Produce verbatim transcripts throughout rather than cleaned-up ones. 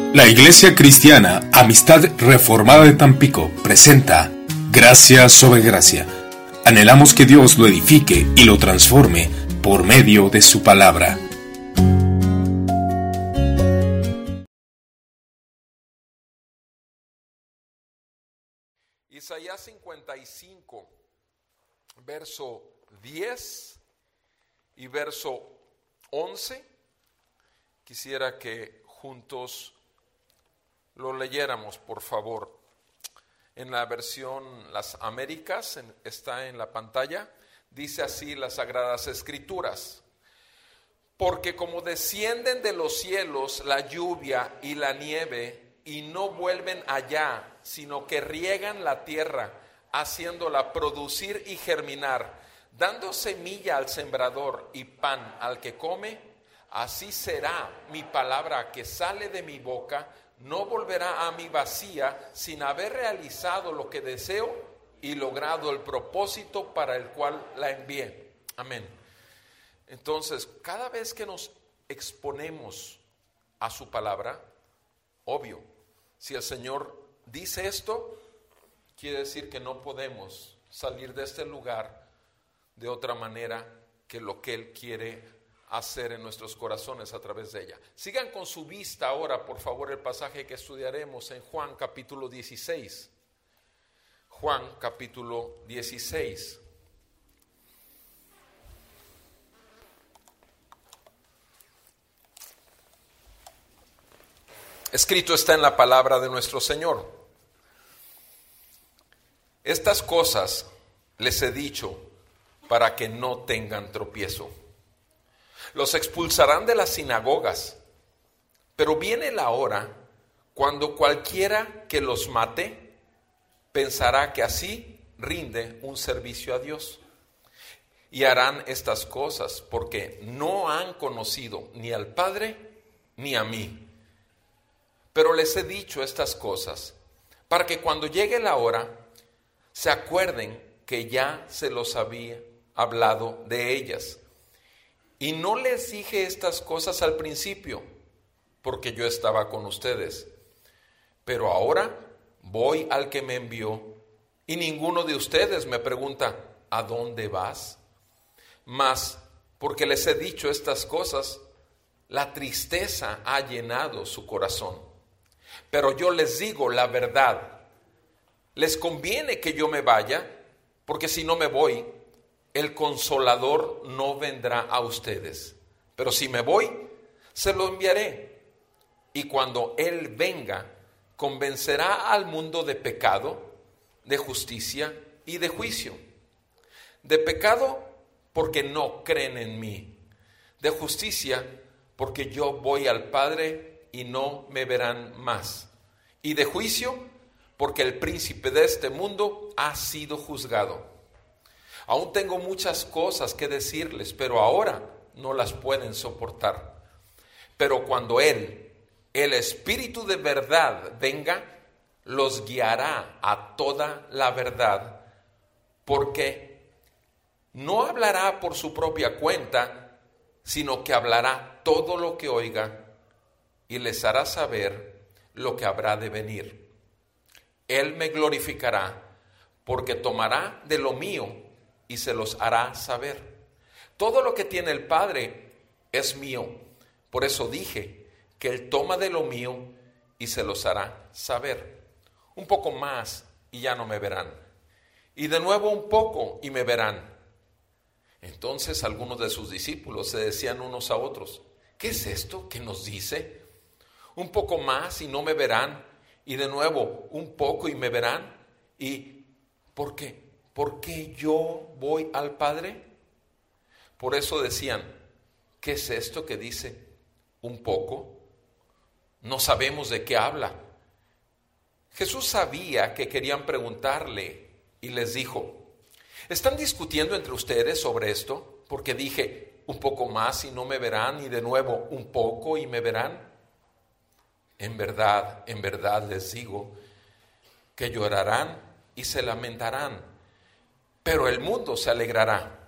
La Iglesia Cristiana Amistad Reformada de Tampico presenta Gracia sobre Gracia. Anhelamos que Dios lo edifique y lo transforme por medio de su palabra. Isaías cincuenta y cinco, verso diez y verso once. Quisiera que juntos lo leyéramos, por favor. En la versión Las Américas, en, está en la pantalla, dice así las Sagradas Escrituras: porque como descienden de los cielos la lluvia y la nieve, y no vuelven allá, sino que riegan la tierra, haciéndola producir y germinar, dando semilla al sembrador y pan al que come, así será mi palabra que sale de mi boca. No volverá a mí vacía, sin haber realizado lo que deseo y logrado el propósito para el cual la envié. Amén. Entonces, cada vez que nos exponemos a su palabra, obvio, si el Señor dice esto, quiere decir que no podemos salir de este lugar de otra manera que lo que Él quiere hacer en nuestros corazones a través de ella. Sigan con su vista ahora, por favor, el pasaje que estudiaremos en Juan capítulo dieciséis. Juan capítulo dieciséis. Escrito está en la palabra de nuestro Señor: estas cosas les he dicho para que no tengan tropiezo. Los expulsarán de las sinagogas, pero viene la hora cuando cualquiera que los mate pensará que así rinde un servicio a Dios. Y harán estas cosas porque no han conocido ni al Padre ni a mí. Pero les he dicho estas cosas para que cuando llegue la hora se acuerden que ya se los había hablado de ellas. Y no les dije estas cosas al principio, porque yo estaba con ustedes. Pero ahora voy al que me envió, y ninguno de ustedes me pregunta: ¿a dónde vas? Mas, porque les he dicho estas cosas, la tristeza ha llenado su corazón. Pero yo les digo la verdad, les conviene que yo me vaya, porque si no me voy, el Consolador no vendrá a ustedes. Pero si me voy, se lo enviaré. Y cuando Él venga, convencerá al mundo de pecado, de justicia y de juicio. De pecado, porque no creen en mí. De justicia, porque yo voy al Padre y no me verán más. Y de juicio, porque el príncipe de este mundo ha sido juzgado. Aún tengo muchas cosas que decirles, pero ahora no las pueden soportar. Pero cuando Él, el Espíritu de verdad, venga, los guiará a toda la verdad, porque no hablará por su propia cuenta, sino que hablará todo lo que oiga y les hará saber lo que habrá de venir. Él me glorificará, porque tomará de lo mío y se los hará saber. Todo lo que tiene el Padre es mío. Por eso dije que Él toma de lo mío y se los hará saber. Un poco más y ya no me verán. Y de nuevo un poco y me verán. Entonces algunos de sus discípulos se decían unos a otros: ¿qué es esto que nos dice? Un poco más y no me verán. Y de nuevo un poco y me verán. ¿Y por qué? ¿Por qué yo voy al Padre? Por eso decían: ¿qué es esto que dice un poco? No sabemos de qué habla. Jesús sabía que querían preguntarle y les dijo: ¿están discutiendo entre ustedes sobre esto? Porque dije: un poco más y no me verán, y de nuevo un poco y me verán. En verdad, en verdad les digo que llorarán y se lamentarán, pero el mundo se alegrará.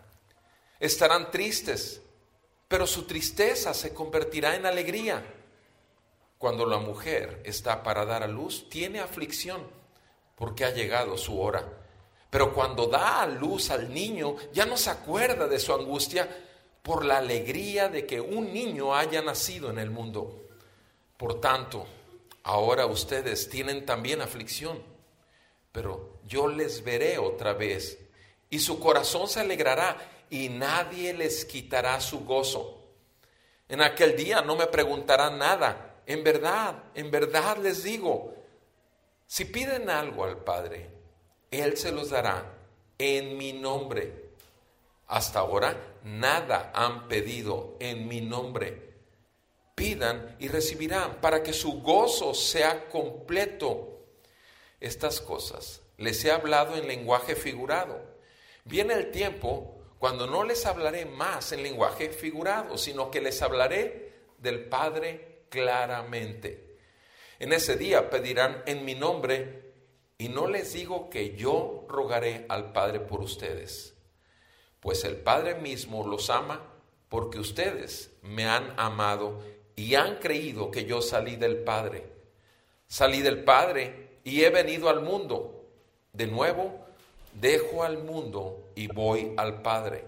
Estarán tristes, pero su tristeza se convertirá en alegría. cuando la mujer está para dar a luz, tiene aflicción porque ha llegado su hora. Pero cuando da a luz al niño, ya no se acuerda de su angustia por la alegría de que un niño haya nacido en el mundo. Por tanto, ahora ustedes tienen también aflicción, pero yo les veré otra vez y su corazón se alegrará y nadie les quitará su gozo. En aquel día no me preguntarán nada. En verdad, en verdad les digo, si piden algo al Padre, Él se los dará en mi nombre. Hasta ahora nada han pedido en mi nombre. Pidan y recibirán para que su gozo sea completo. Estas cosas les he hablado en lenguaje figurado. Viene el tiempo cuando no les hablaré más en lenguaje figurado, sino que les hablaré del Padre claramente. En ese día pedirán en mi nombre, y no les digo que yo rogaré al Padre por ustedes, pues el Padre mismo los ama, porque ustedes me han amado y han creído que yo salí del Padre. Salí del Padre y he venido al mundo. De nuevo, dejo al mundo y voy al Padre.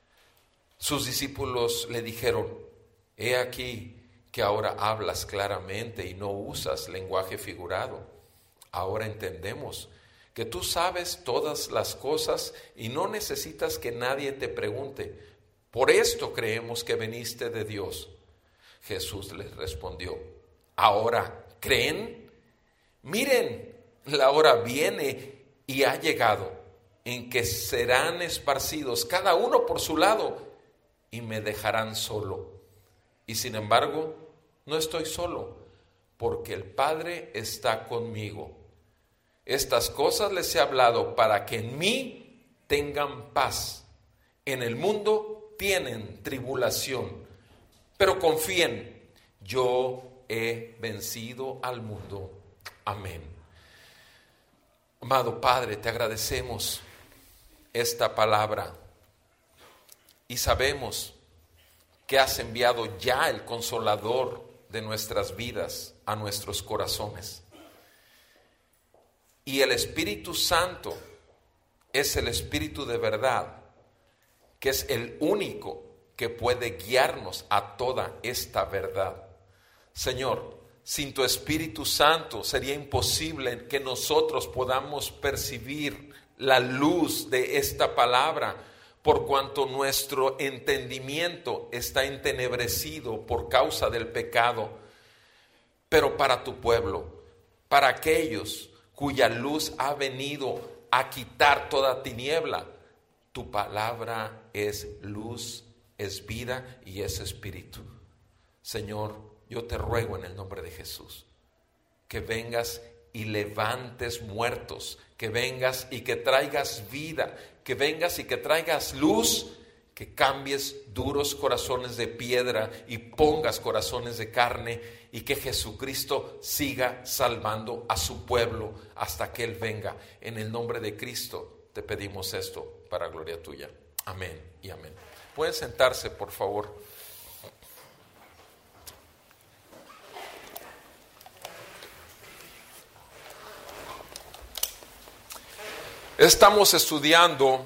Sus discípulos le dijeron, he aquí que ahora hablas claramente y no usas lenguaje figurado. Ahora entendemos que tú sabes todas las cosas y no necesitas que nadie te pregunte. Por esto creemos que viniste de Dios. Jesús les respondió, ¿ahora creen? Miren, la hora viene y ha llegado en que serán esparcidos cada uno por su lado y me dejarán solo. Y sin embargo, no estoy solo, porque el Padre está conmigo. Estas cosas les he hablado para que en mí tengan paz. En el mundo tienen tribulación, pero confíen, yo he vencido al mundo. Amén. Amado Padre, te agradecemos esta palabra y sabemos que has enviado ya el Consolador de nuestras vidas a nuestros corazones. Y el Espíritu Santo es el Espíritu de verdad, que es el único que puede guiarnos a toda esta verdad. Señor, sin tu Espíritu Santo sería imposible que nosotros podamos percibir la luz de esta palabra, por cuanto nuestro entendimiento está entenebrecido por causa del pecado. Pero para tu pueblo, para aquellos cuya luz ha venido a quitar toda tiniebla, tu palabra es luz, es vida y es espíritu. Señor, yo te ruego en el nombre de Jesús que vengas y levantes muertos, que vengas y que traigas vida, que vengas y que traigas luz, que cambies duros corazones de piedra y pongas corazones de carne, y que Jesucristo siga salvando a su pueblo hasta que Él venga. En el nombre de Cristo te pedimos esto para gloria tuya. Amén y amén. Pueden sentarse, por favor. Estamos estudiando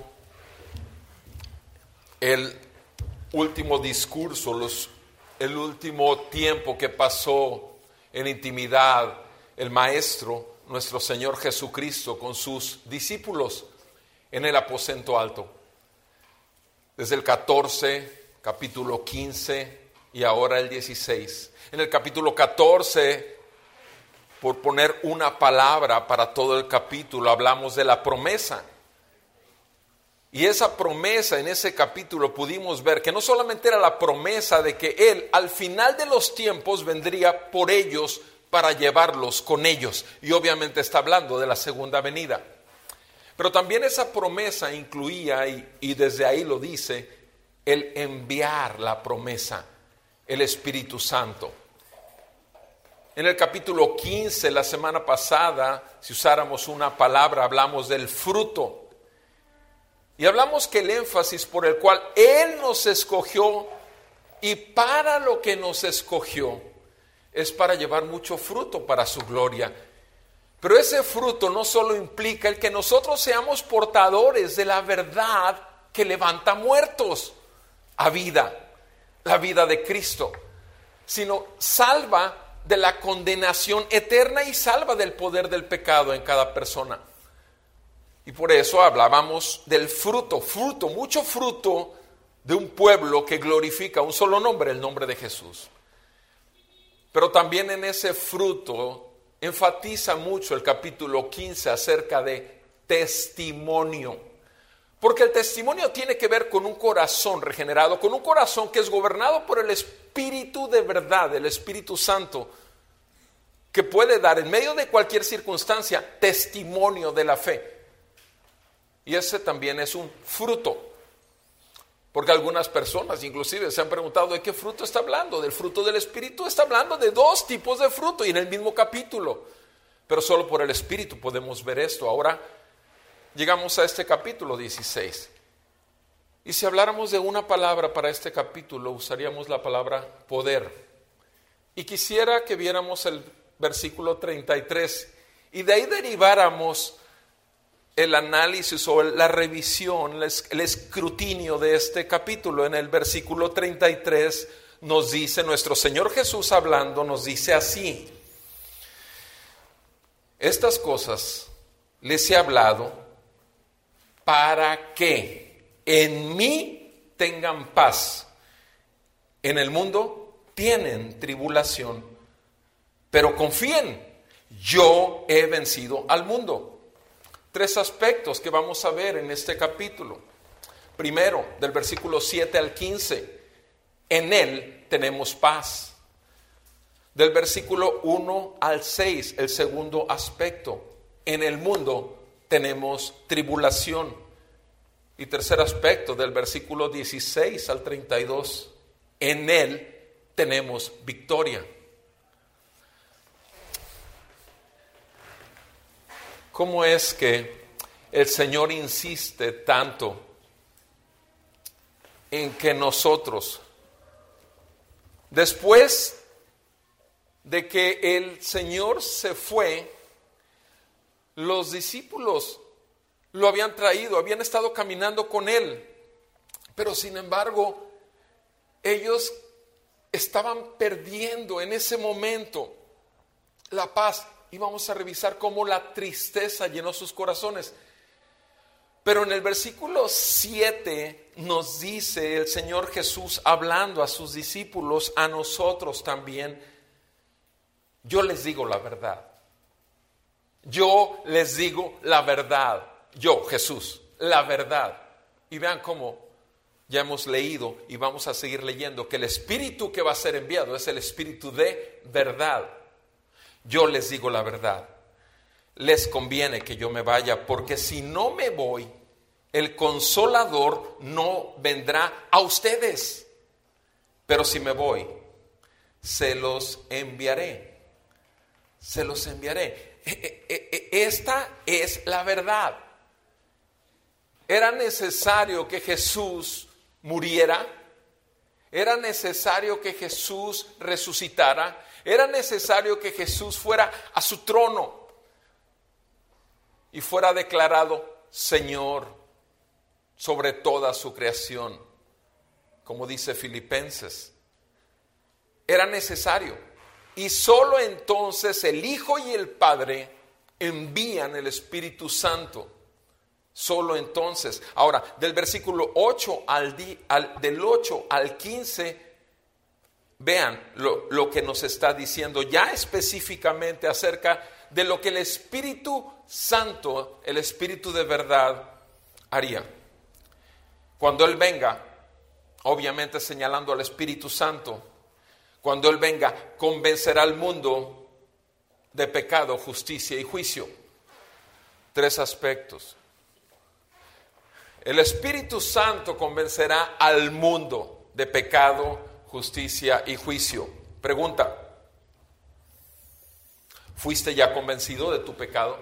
el último discurso, los, el último tiempo que pasó en intimidad el Maestro, nuestro Señor Jesucristo, con sus discípulos en el aposento alto. Desde el catorce, capítulo quince y ahora el dieciséis. En el capítulo catorce, por poner una palabra para todo el capítulo, hablamos de la promesa. Y esa promesa en ese capítulo pudimos ver que no solamente era la promesa de que Él al final de los tiempos vendría por ellos para llevarlos con ellos. Y obviamente está hablando de la segunda venida. Pero también esa promesa incluía, y, y desde ahí lo dice, el enviar la promesa, el Espíritu Santo. En el capítulo quince, la semana pasada, si usáramos una palabra, hablamos del fruto. Y hablamos que el énfasis por el cual Él nos escogió y para lo que nos escogió es para llevar mucho fruto para su gloria. Pero ese fruto no solo implica el que nosotros seamos portadores de la verdad que levanta muertos a vida, la vida de Cristo, sino salva de la condenación eterna y salva del poder del pecado en cada persona. Y por eso hablábamos del fruto, fruto, mucho fruto de un pueblo que glorifica un solo nombre, el nombre de Jesús. Pero también en ese fruto enfatiza mucho el capítulo quince acerca de testimonio. Porque el testimonio tiene que ver con un corazón regenerado, con un corazón que es gobernado por el Espíritu de verdad, el Espíritu Santo, que puede dar en medio de cualquier circunstancia testimonio de la fe. Y ese también es un fruto. Porque algunas personas inclusive se han preguntado de qué fruto está hablando. Del fruto del Espíritu está hablando de dos tipos de fruto y en el mismo capítulo. Pero solo por el Espíritu podemos ver esto. Ahora llegamos a este capítulo dieciséis. Y si habláramos de una palabra para este capítulo, usaríamos la palabra poder. Y quisiera que viéramos el versículo treinta y tres y de ahí deriváramos el análisis o la revisión, el escrutinio de este capítulo. En el versículo treinta y tres nos dice, nuestro Señor Jesús hablando, nos dice así: estas cosas les he hablado para que en mí tengan paz. En el mundo tienen tribulación, pero confíen, yo he vencido al mundo. Tres aspectos que vamos a ver en este capítulo. Primero, del versículo siete al quince, en Él tenemos paz. Del versículo uno al seis, el segundo aspecto, en el mundo tenemos tribulación. Y tercer aspecto, del versículo dieciséis al treinta y dos, en Él tenemos victoria. ¿Cómo es que el Señor insiste tanto en que nosotros, después de que el Señor se fue, los discípulos lo habían traído, habían estado caminando con Él, pero sin embargo, ellos estaban perdiendo en ese momento la paz? Y vamos a revisar cómo la tristeza llenó sus corazones. Pero en el versículo siete nos dice el Señor Jesús hablando a sus discípulos, a nosotros también: yo les digo la verdad. Yo les digo la verdad. Yo, Jesús, la verdad. Y vean cómo ya hemos leído y vamos a seguir leyendo que el Espíritu que va a ser enviado es el Espíritu de verdad. Yo les digo la verdad, les conviene que yo me vaya, porque si no me voy, el Consolador no vendrá a ustedes. Pero si me voy, se los enviaré, se los enviaré. Esta es la verdad. Era necesario que Jesús muriera, era necesario que Jesús resucitara, era necesario que Jesús fuera a su trono y fuera declarado Señor sobre toda su creación, como dice Filipenses. Era necesario. Y solo entonces el Hijo y el Padre envían el Espíritu Santo. Solo entonces. Ahora, del versículo ocho al, di, al del ocho al quince, vean lo, lo que nos está diciendo ya específicamente acerca de lo que el Espíritu Santo, el Espíritu de verdad, haría. Cuando Él venga, obviamente señalando al Espíritu Santo, cuando Él venga, convencerá al mundo de pecado, justicia y juicio. Tres aspectos. El Espíritu Santo convencerá al mundo de pecado, justicia y juicio. Pregunta: ¿fuiste ya convencido de tu pecado?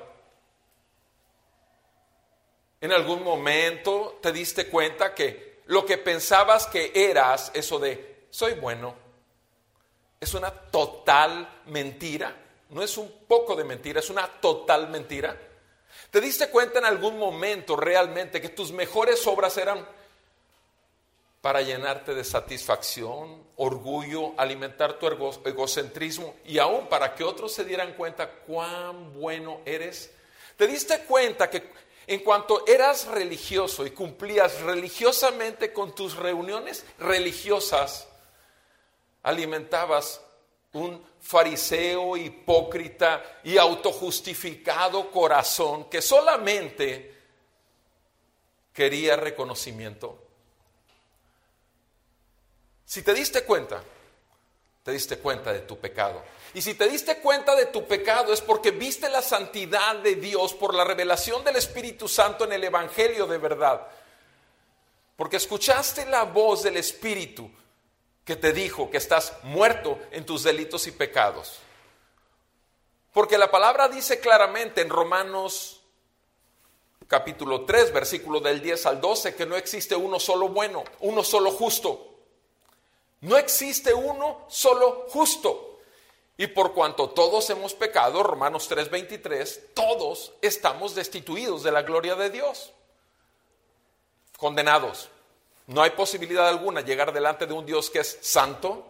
¿En algún momento te diste cuenta que lo que pensabas que eras, eso de soy bueno, es una total mentira. No es un poco de mentira, es una total mentira. ¿Te diste cuenta en algún momento realmente que tus mejores obras eran para llenarte de satisfacción, orgullo, alimentar tu ego- egocentrismo y aún para que otros se dieran cuenta cuán bueno eres? ¿Te diste cuenta que en cuanto eras religioso y cumplías religiosamente con tus reuniones religiosas, alimentabas un fariseo, hipócrita y autojustificado corazón que solamente quería reconocimiento? Si te diste cuenta, te diste cuenta de tu pecado. Y si te diste cuenta de tu pecado es porque viste la santidad de Dios por la revelación del Espíritu Santo en el Evangelio de verdad. Porque escuchaste la voz del Espíritu que te dijo que estás muerto en tus delitos y pecados. Porque la palabra dice claramente en Romanos capítulo tres, versículo del diez al doce, que no existe uno solo bueno, uno solo justo. No existe uno solo justo. Y por cuanto todos hemos pecado, Romanos tres veintitrés, todos estamos destituidos de la gloria de Dios. Condenados. No hay posibilidad alguna llegar delante de un Dios que es santo,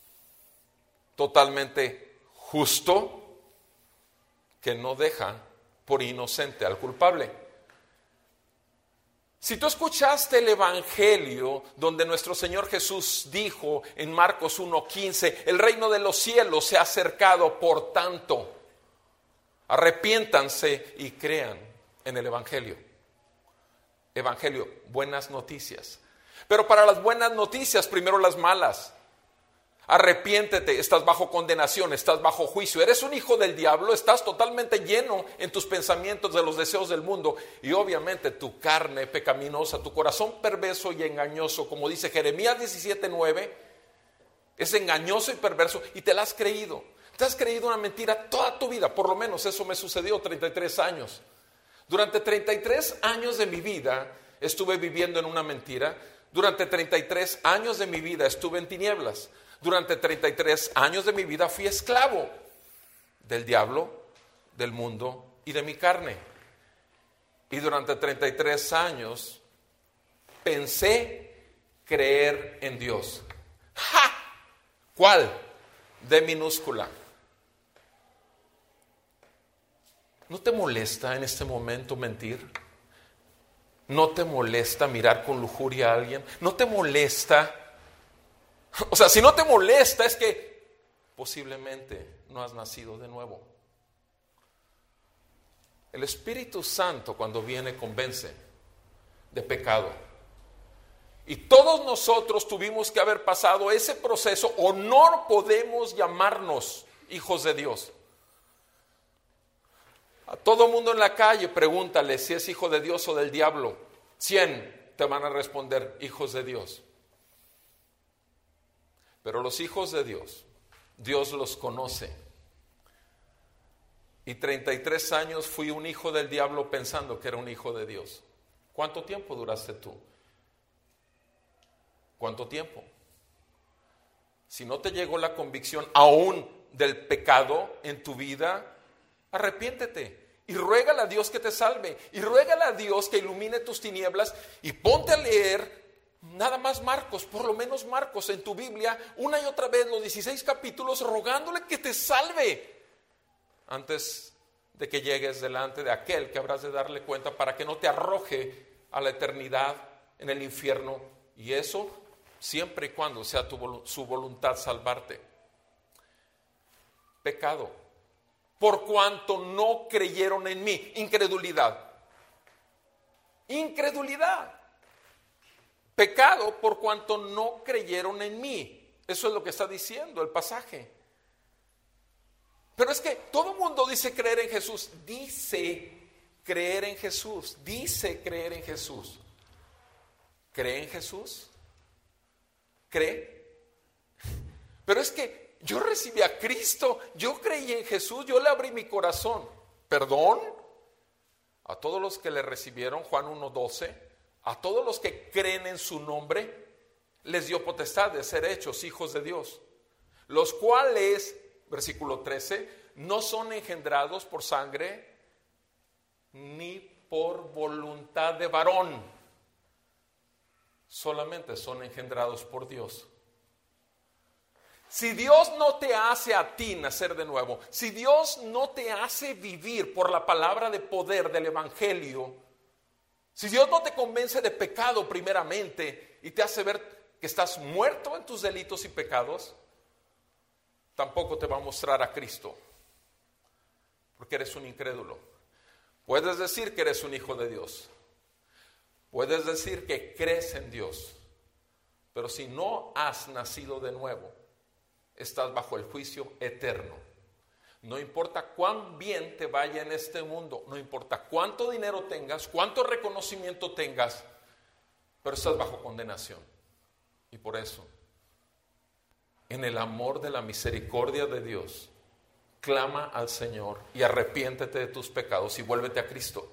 totalmente justo, que no deja por inocente al culpable. Si tú escuchaste el Evangelio donde nuestro Señor Jesús dijo en Marcos uno quince, el reino de los cielos se ha acercado, por tanto, arrepiéntanse y crean en el Evangelio. Evangelio, buenas noticias. Pero para las buenas noticias, primero las malas. Arrepiéntete, estás bajo condenación, estás bajo juicio, eres un hijo del diablo, estás totalmente lleno en tus pensamientos de los deseos del mundo y obviamente tu carne pecaminosa, tu corazón perverso y engañoso, como dice Jeremías diecisiete nueve, es engañoso y perverso y te la has creído. Te has creído una mentira toda tu vida, por lo menos eso me sucedió treinta y tres años. Durante treinta y tres años de mi vida estuve viviendo en una mentira, durante treinta y tres años de mi vida estuve en tinieblas. Durante treinta y tres años de mi vida fui esclavo del diablo, del mundo y de mi carne. Y durante treinta y tres años pensé creer en Dios. ¡Ja! ¿Cuál? D minúscula. ¿No te molesta en este momento mentir? ¿No te molesta mirar con lujuria a alguien? ¿No te molesta? O sea, si no te molesta es que posiblemente no has nacido de nuevo. El Espíritu Santo cuando viene convence de pecado. Y todos nosotros tuvimos que haber pasado ese proceso o no podemos llamarnos hijos de Dios. A todo mundo en la calle pregúntale si es hijo de Dios o del diablo. Cien te van a responder hijos de Dios. Pero los hijos de Dios, Dios los conoce. Y treinta y tres años fui un hijo del diablo pensando que era un hijo de Dios. ¿Cuánto tiempo duraste tú? ¿Cuánto tiempo? Si no te llegó la convicción aún del pecado en tu vida, arrepiéntete. Y ruégale a Dios que te salve. Y ruégale a Dios que ilumine tus tinieblas. Y ponte a leer nada más Marcos, por lo menos Marcos en tu Biblia, una y otra vez los dieciséis capítulos rogándole que te salve antes de que llegues delante de aquel que habrás de darle cuenta para que no te arroje a la eternidad en el infierno. Y eso siempre y cuando sea tu, su voluntad salvarte. Pecado. Por cuanto no creyeron en mí. Incredulidad. Incredulidad. Pecado por cuanto no creyeron en mí. Eso es lo que está diciendo el pasaje. Pero es que todo el mundo dice creer en Jesús. Dice creer en Jesús. Dice creer en Jesús. ¿Cree en Jesús? ¿Cree? Pero es que yo recibí a Cristo. Yo creí en Jesús. Yo le abrí mi corazón. ¿Perdón? A todos los que le recibieron, Juan uno doce. A todos los que creen en su nombre, les dio potestad de ser hechos hijos de Dios. los cuales, versículo trece, no son engendrados por sangre ni por voluntad de varón, solamente son engendrados por Dios. Si Dios no te hace a ti nacer de nuevo, si Dios no te hace vivir por la palabra de poder del evangelio, si Dios no te convence de pecado primeramente y te hace ver que estás muerto en tus delitos y pecados, tampoco te va a mostrar a Cristo, porque eres un incrédulo. Puedes decir que eres un hijo de Dios, puedes decir que crees en Dios, pero si no has nacido de nuevo, estás bajo el juicio eterno. No importa cuán bien te vaya en este mundo, no importa cuánto dinero tengas, cuánto reconocimiento tengas, pero estás bajo condenación. Y por eso, en el amor de la misericordia de Dios, clama al Señor y arrepiéntete de tus pecados y vuélvete a Cristo.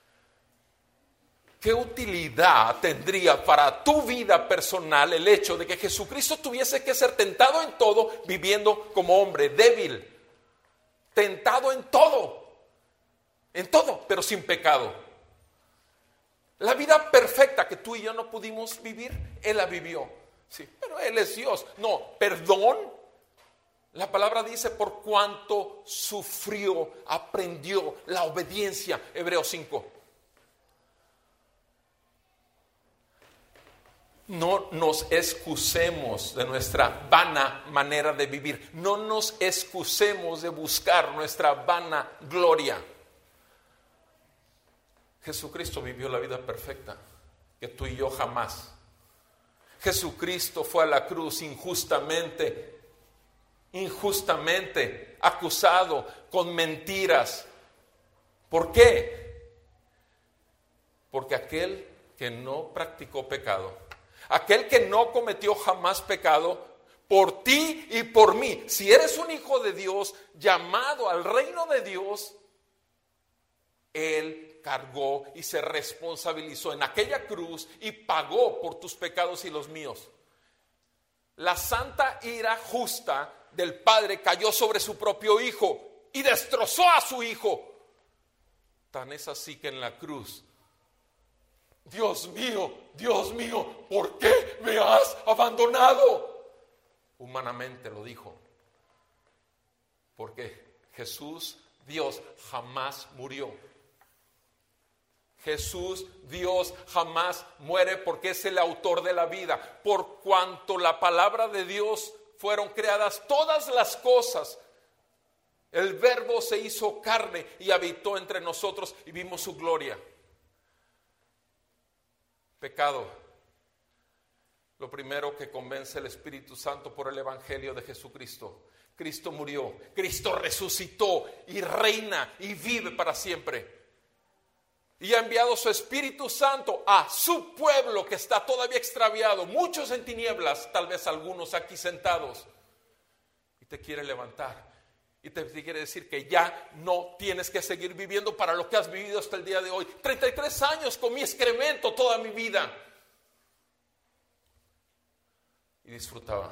¿Qué utilidad tendría para tu vida personal el hecho de que Jesucristo tuviese que ser tentado en todo, viviendo como hombre débil, tentado en todo, en todo, pero sin pecado? La vida perfecta que tú y yo no pudimos vivir, Él la vivió. Sí, pero Él es Dios. No, perdón. La palabra dice por cuanto sufrió, aprendió la obediencia. Hebreos cinco. No nos excusemos de nuestra vana manera de vivir. No nos excusemos de buscar nuestra vana gloria. Jesucristo vivió la vida perfecta que tú y yo jamás. Jesucristo fue a la cruz injustamente, injustamente acusado con mentiras. ¿Por qué? Porque aquel que no practicó pecado, aquel que no cometió jamás pecado, por ti y por mí, si eres un hijo de Dios, llamado al reino de Dios, Él cargó y se responsabilizó en aquella cruz y pagó por tus pecados y los míos. La santa ira justa del Padre cayó sobre su propio Hijo y destrozó a su Hijo. Tan es así que en la cruz, Dios mío, Dios mío, ¿por qué me has abandonado? Humanamente lo dijo, porque Jesús, Dios, jamás murió. Jesús, Dios, jamás muere porque es el autor de la vida. Por cuanto la palabra de Dios fueron creadas todas las cosas, el Verbo se hizo carne y habitó entre nosotros y vimos su gloria. Pecado. Lo primero que convence el Espíritu Santo por el Evangelio de Jesucristo. Cristo murió, Cristo resucitó y reina y vive para siempre. Y ha enviado su Espíritu Santo a su pueblo que está todavía extraviado, muchos en tinieblas, tal vez algunos aquí sentados. Y te quiere levantar y te quiere decir que ya no tienes que seguir viviendo para lo que has vivido hasta el día de hoy. treinta y tres años comí excremento toda mi vida y disfrutaba.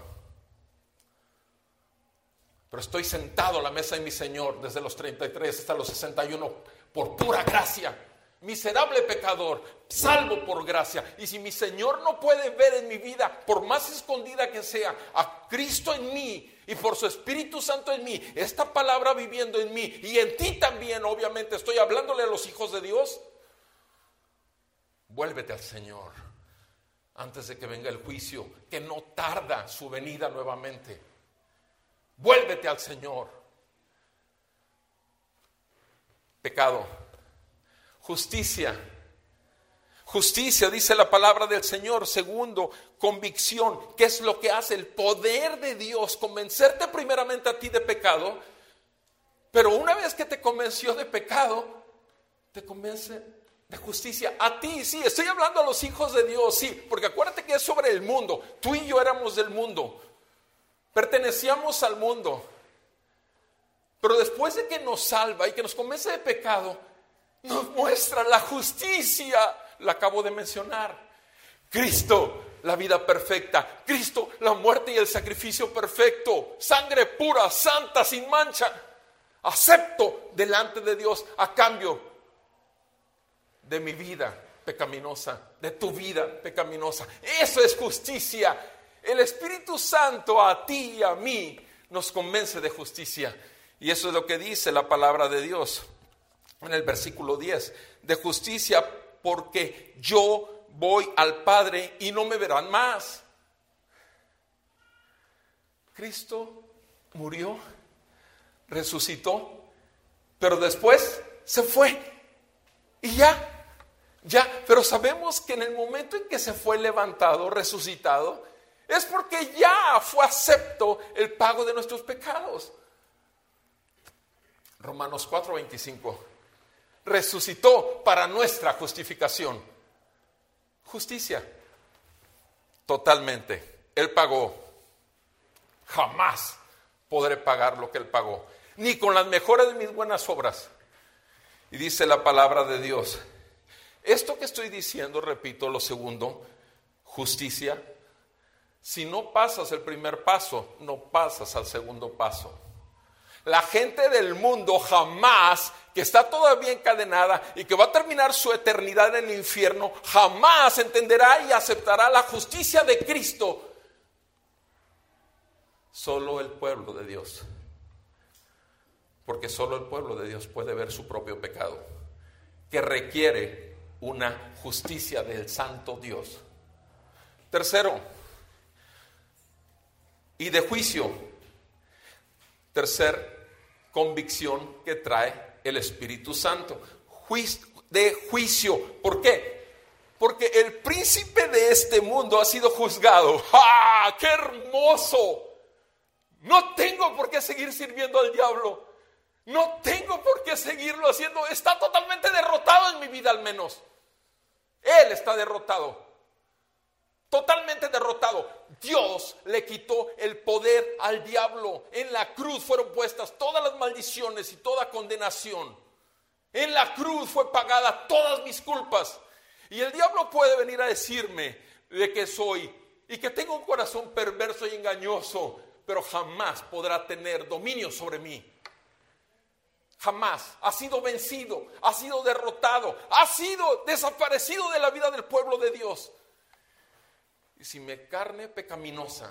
Pero estoy sentado a la mesa de mi Señor desde los treinta y tres hasta los sesenta y uno por pura gracia. Miserable pecador, salvo por gracia. Y si mi Señor no puede ver en mi vida, por más escondida que sea, a Cristo en mí y por su Espíritu Santo en mí, esta palabra viviendo en mí y en ti también, obviamente estoy hablándole a los hijos de Dios, vuélvete al Señor antes de que venga el juicio, que no tarda su venida nuevamente. Vuélvete al Señor. Pecado. Justicia. Justicia, dice la palabra del Señor. Segundo, convicción. ¿Qué es lo que hace el poder de Dios? Convencerte primeramente a ti de pecado, pero una vez que te convenció de pecado, te convence de justicia a ti. Sí, estoy hablando a los hijos de Dios, sí, porque acuérdate que es sobre el mundo. Tú y yo éramos del mundo, pertenecíamos al mundo, pero después de que nos salva y que nos convence de pecado, nos muestra la justicia. La acabo de mencionar. Cristo la vida perfecta. Cristo, la muerte y el sacrificio perfecto. Sangre pura, santa, sin mancha. Acepto delante de Dios a cambio de mi vida pecaminosa, de tu vida pecaminosa. Eso es justicia. El Espíritu Santo a ti y a mí nos convence de justicia. Y eso es lo que dice la palabra de Dios en el versículo diez. De justicia, porque yo voy al Padre y no me verán más. Cristo murió, resucitó, pero después se fue. Y ya, ya, pero sabemos que en el momento en que se fue levantado, resucitado, es porque ya fue acepto el pago de nuestros pecados. Romanos cuatro veinticinco. Resucitó para nuestra justificación. Justicia. Totalmente. Él pagó. Jamás podré pagar lo que Él pagó. Ni con las mejores de mis buenas obras. Y dice la palabra de Dios. Esto que estoy diciendo, repito, lo segundo, justicia. Si no pasas el primer paso, no pasas al segundo paso. La gente del mundo jamás, que está todavía encadenada y que va a terminar su eternidad en el infierno, jamás entenderá y aceptará la justicia de Cristo. Solo el pueblo de Dios. Porque solo el pueblo de Dios puede ver su propio pecado, que requiere una justicia del santo Dios. Tercero, y de juicio. Tercer convicción que trae el Espíritu Santo. Juicio, de juicio. ¿Por qué? Porque el príncipe de este mundo ha sido juzgado. ¡Ah! ¡Qué hermoso! No tengo por qué seguir sirviendo al diablo. No tengo por qué seguirlo haciendo. Está totalmente derrotado en mi vida, al menos. Él está derrotado. Totalmente derrotado. Dios le quitó el poder al diablo. En la cruz fueron puestas todas las maldiciones y toda condenación. En la cruz fue pagada todas mis culpas. Y el diablo puede venir a decirme de que soy y que tengo un corazón perverso y engañoso, pero jamás podrá tener dominio sobre mí. Jamás. Ha sido vencido, ha sido derrotado, ha sido desaparecido de la vida del pueblo de Dios. Y si mi carne pecaminosa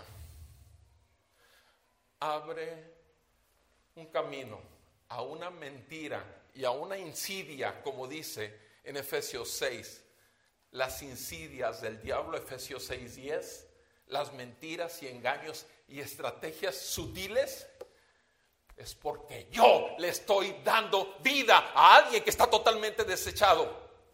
abre un camino a una mentira y a una insidia, como dice en Efesios seis, las insidias del diablo, Efesios seis diez, las mentiras y engaños y estrategias sutiles, es porque yo le estoy dando vida a alguien que está totalmente desechado.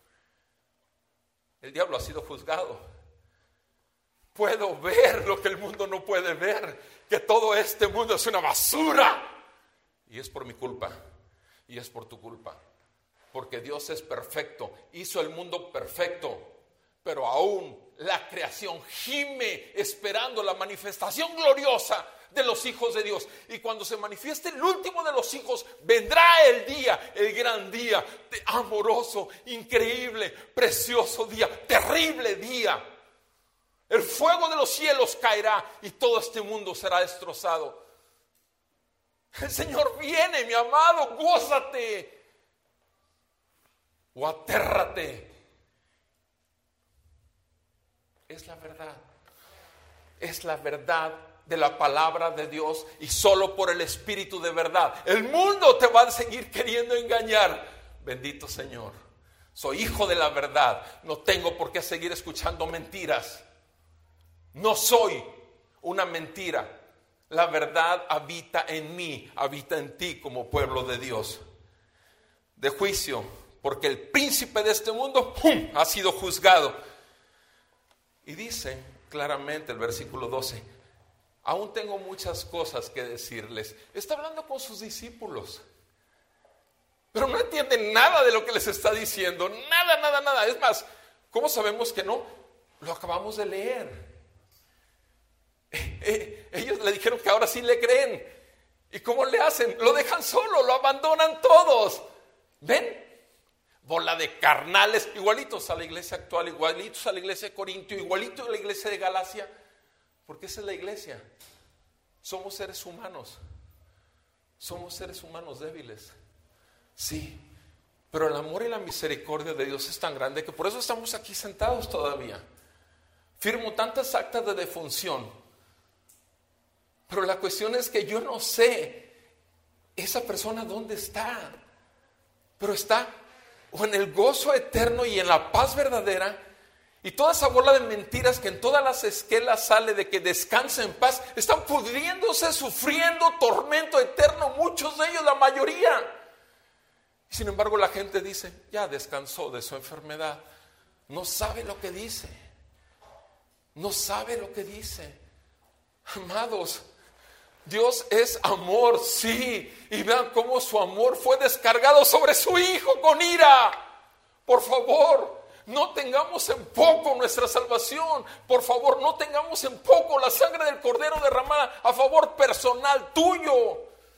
El diablo ha sido juzgado. Puedo ver lo que el mundo no puede ver, que todo este mundo es una basura. Y es por mi culpa, y es por tu culpa. Porque Dios es perfecto, hizo el mundo perfecto, pero aún la creación gime esperando la manifestación gloriosa de los hijos de Dios. Y cuando se manifieste el último de los hijos, vendrá el día, el gran día, de amoroso, increíble, precioso día, terrible día. El fuego de los cielos caerá y todo este mundo será destrozado. El Señor viene, mi amado, gózate o atérrate. Es la verdad. Es la verdad de la palabra de Dios y solo por el Espíritu de verdad. El mundo te va a seguir queriendo engañar. Bendito Señor. Soy hijo de la verdad. No tengo por qué seguir escuchando mentiras. No soy una mentira. La verdad habita en mí, habita en ti como pueblo de Dios. De juicio, porque el príncipe de este mundo ¡pum!, ha sido juzgado. Y dice claramente el versículo doce, aún tengo muchas cosas que decirles. Está hablando con sus discípulos, pero no entienden nada de lo que les está diciendo. Nada, nada, nada. Es más, ¿cómo sabemos que no? Lo acabamos de leer. Eh, eh, ellos le dijeron que ahora sí le creen. ¿Y cómo le hacen? Lo dejan solo, lo abandonan todos. ¿Ven? bola de carnales, igualitos a la iglesia actual, igualitos a la iglesia de Corintio, igualitos a la iglesia de Galacia, porque esa es la iglesia. Somos seres humanos, somos seres humanos débiles, sí, pero el amor y la misericordia de Dios es tan grande que por eso estamos aquí sentados todavía. Firmo tantas actas de defunción, pero la cuestión es que yo no sé esa persona dónde está, pero está o en el gozo eterno y en la paz verdadera. Y toda esa bola de mentiras que en todas las esquelas sale de que descanse en paz, están pudriéndose, sufriendo tormento eterno, muchos de ellos, la mayoría. Y sin embargo la gente dice, ya descansó de su enfermedad. No sabe lo que dice, no sabe lo que dice. Amados, Dios es amor, sí, y vean cómo su amor fue descargado sobre su Hijo con ira. Por favor, no tengamos en poco nuestra salvación. Por favor, no tengamos en poco la sangre del Cordero derramada a favor personal tuyo.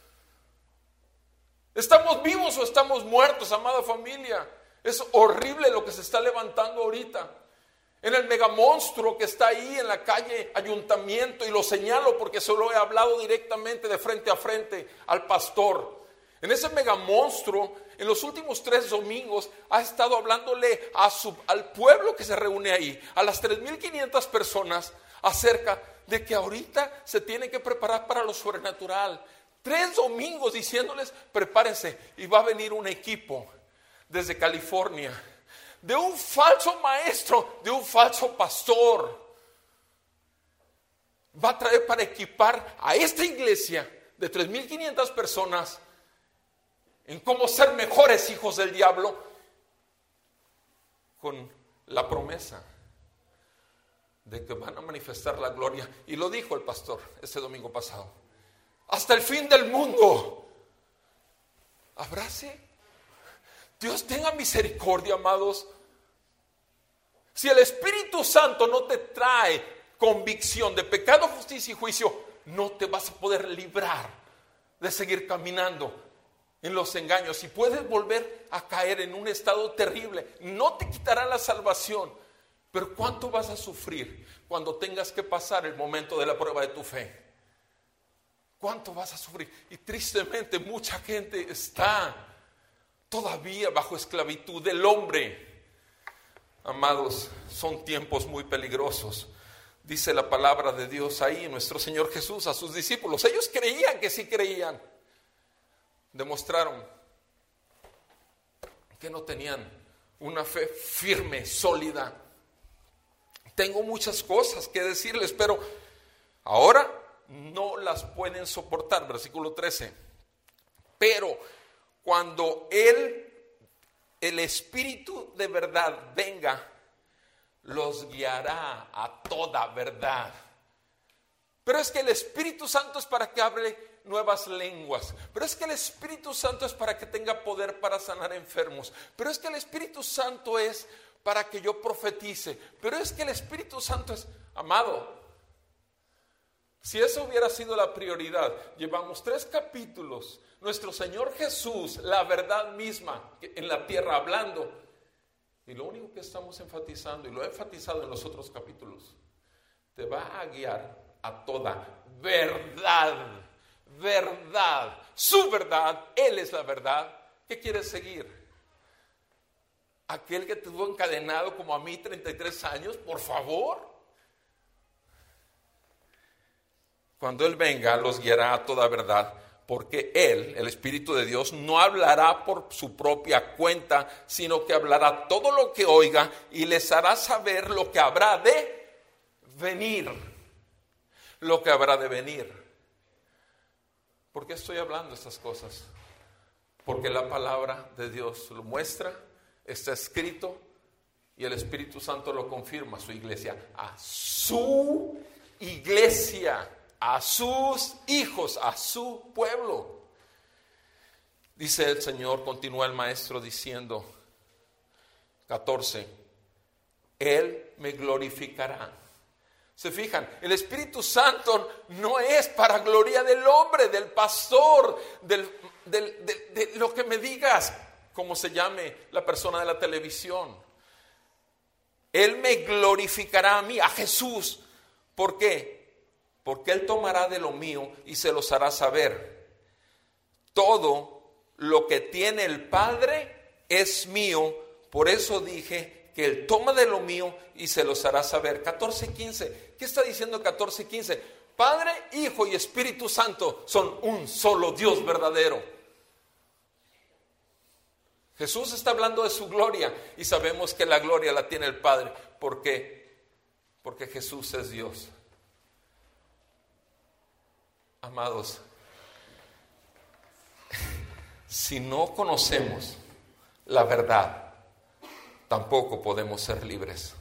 ¿Estamos vivos o estamos muertos, amada familia? Es horrible lo que se está levantando ahorita. En el megamonstruo que está ahí en la calle Ayuntamiento, y lo señalo porque se lo he hablado directamente de frente a frente al pastor. En ese megamonstruo, en los últimos tres domingos, ha estado hablándole a su, al pueblo que se reúne ahí, a las tres mil quinientas personas, acerca de que ahorita se tiene que preparar para lo sobrenatural. Tres domingos diciéndoles, prepárense, y va a venir un equipo desde California, de un falso maestro, de un falso pastor. Va a traer para equipar a esta iglesia de tres mil quinientas personas en cómo ser mejores hijos del diablo, con la promesa de que van a manifestar la gloria. Y lo dijo el pastor este domingo pasado, hasta el fin del mundo. Abrace. Dios tenga misericordia, amados. Si el Espíritu Santo no te trae convicción de pecado, justicia y juicio, no te vas a poder librar de seguir caminando en los engaños, y puedes volver a caer en un estado terrible. No te quitará la salvación, pero ¿cuánto vas a sufrir cuando tengas que pasar el momento de la prueba de tu fe? ¿Cuánto vas a sufrir? Y tristemente mucha gente está todavía bajo esclavitud del hombre. Amados, son tiempos muy peligrosos. Dice la palabra de Dios ahí, nuestro Señor Jesús a sus discípulos. Ellos creían que sí creían. Demostraron que no tenían una fe firme, sólida. Tengo muchas cosas que decirles, pero ahora no las pueden soportar. Versículo trece. Pero cuando Él, el Espíritu de verdad, venga, los guiará a toda verdad. Pero es que el Espíritu Santo es para que hable nuevas lenguas. Pero es que el Espíritu Santo es para que tenga poder para sanar enfermos. Pero es que el Espíritu Santo es para que yo profetice. Pero es que el Espíritu Santo es, amado, si eso hubiera sido la prioridad, llevamos tres capítulos, nuestro Señor Jesús, la verdad misma en la tierra hablando, y lo único que estamos enfatizando, y lo he enfatizado en los otros capítulos, te va a guiar a toda verdad, verdad, su verdad, Él es la verdad. ¿Qué quieres seguir? ¿Aquel que tuvo encadenado como a mí treinta y tres años? Por favor. Cuando Él venga, los guiará a toda verdad, porque Él, el Espíritu de Dios, no hablará por su propia cuenta, sino que hablará todo lo que oiga y les hará saber lo que habrá de venir. Lo que habrá de venir. ¿Por qué estoy hablando estas cosas? Porque la palabra de Dios lo muestra, está escrito, y el Espíritu Santo lo confirma a su iglesia, a su iglesia, a sus hijos, a su pueblo. Dice el Señor, continúa el maestro diciendo, catorce, Él me glorificará. Se fijan, el Espíritu Santo no es para gloria del hombre, del pastor, del, del, de, de lo que me digas. como se llame la persona de la televisión. Él me glorificará a mí, a Jesús. ¿Por qué? Porque Él tomará de lo mío y se los hará saber. Todo lo que tiene el Padre es mío. Por eso dije que Él toma de lo mío y se los hará saber. catorce quince. ¿Qué está diciendo catorce quince? Padre, Hijo y Espíritu Santo son un solo Dios verdadero. Jesús está hablando de su gloria y sabemos que la gloria la tiene el Padre. ¿Por qué? Porque Jesús es Dios. Amados, si no conocemos la verdad, tampoco podemos ser libres.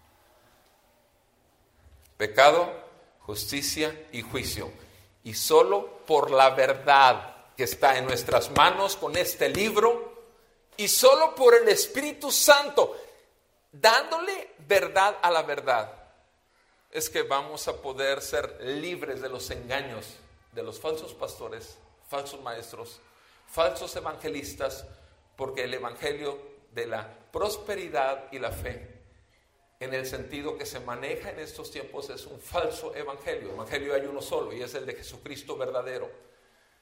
Pecado, justicia y juicio. Y solo por la verdad que está en nuestras manos con este libro, y solo por el Espíritu Santo, dándole verdad a la verdad, es que vamos a poder ser libres de los engaños de los falsos pastores, falsos maestros, falsos evangelistas, porque el evangelio de la prosperidad y la fe, en el sentido que se maneja en estos tiempos, es un falso evangelio. Evangelio hay uno solo y es el de Jesucristo verdadero.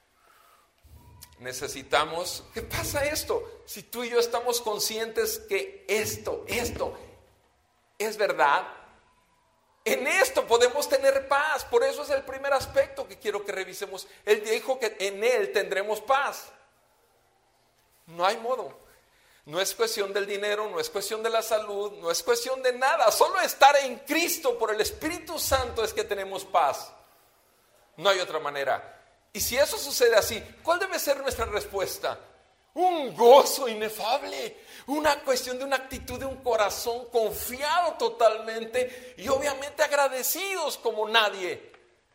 Necesitamos, ¿qué pasa esto? Si tú y yo estamos conscientes que esto, esto es verdad, en esto podemos tener paz. Por eso es el primer aspecto que quiero que revisemos. Él dijo que en Él tendremos paz. No hay modo. No es cuestión del dinero, no es cuestión de la salud, no es cuestión de nada. Solo estar en Cristo por el Espíritu Santo es que tenemos paz. No hay otra manera. Y si eso sucede así, ¿cuál debe ser nuestra respuesta? Un gozo inefable, una cuestión de una actitud de un corazón confiado totalmente y obviamente agradecidos como nadie.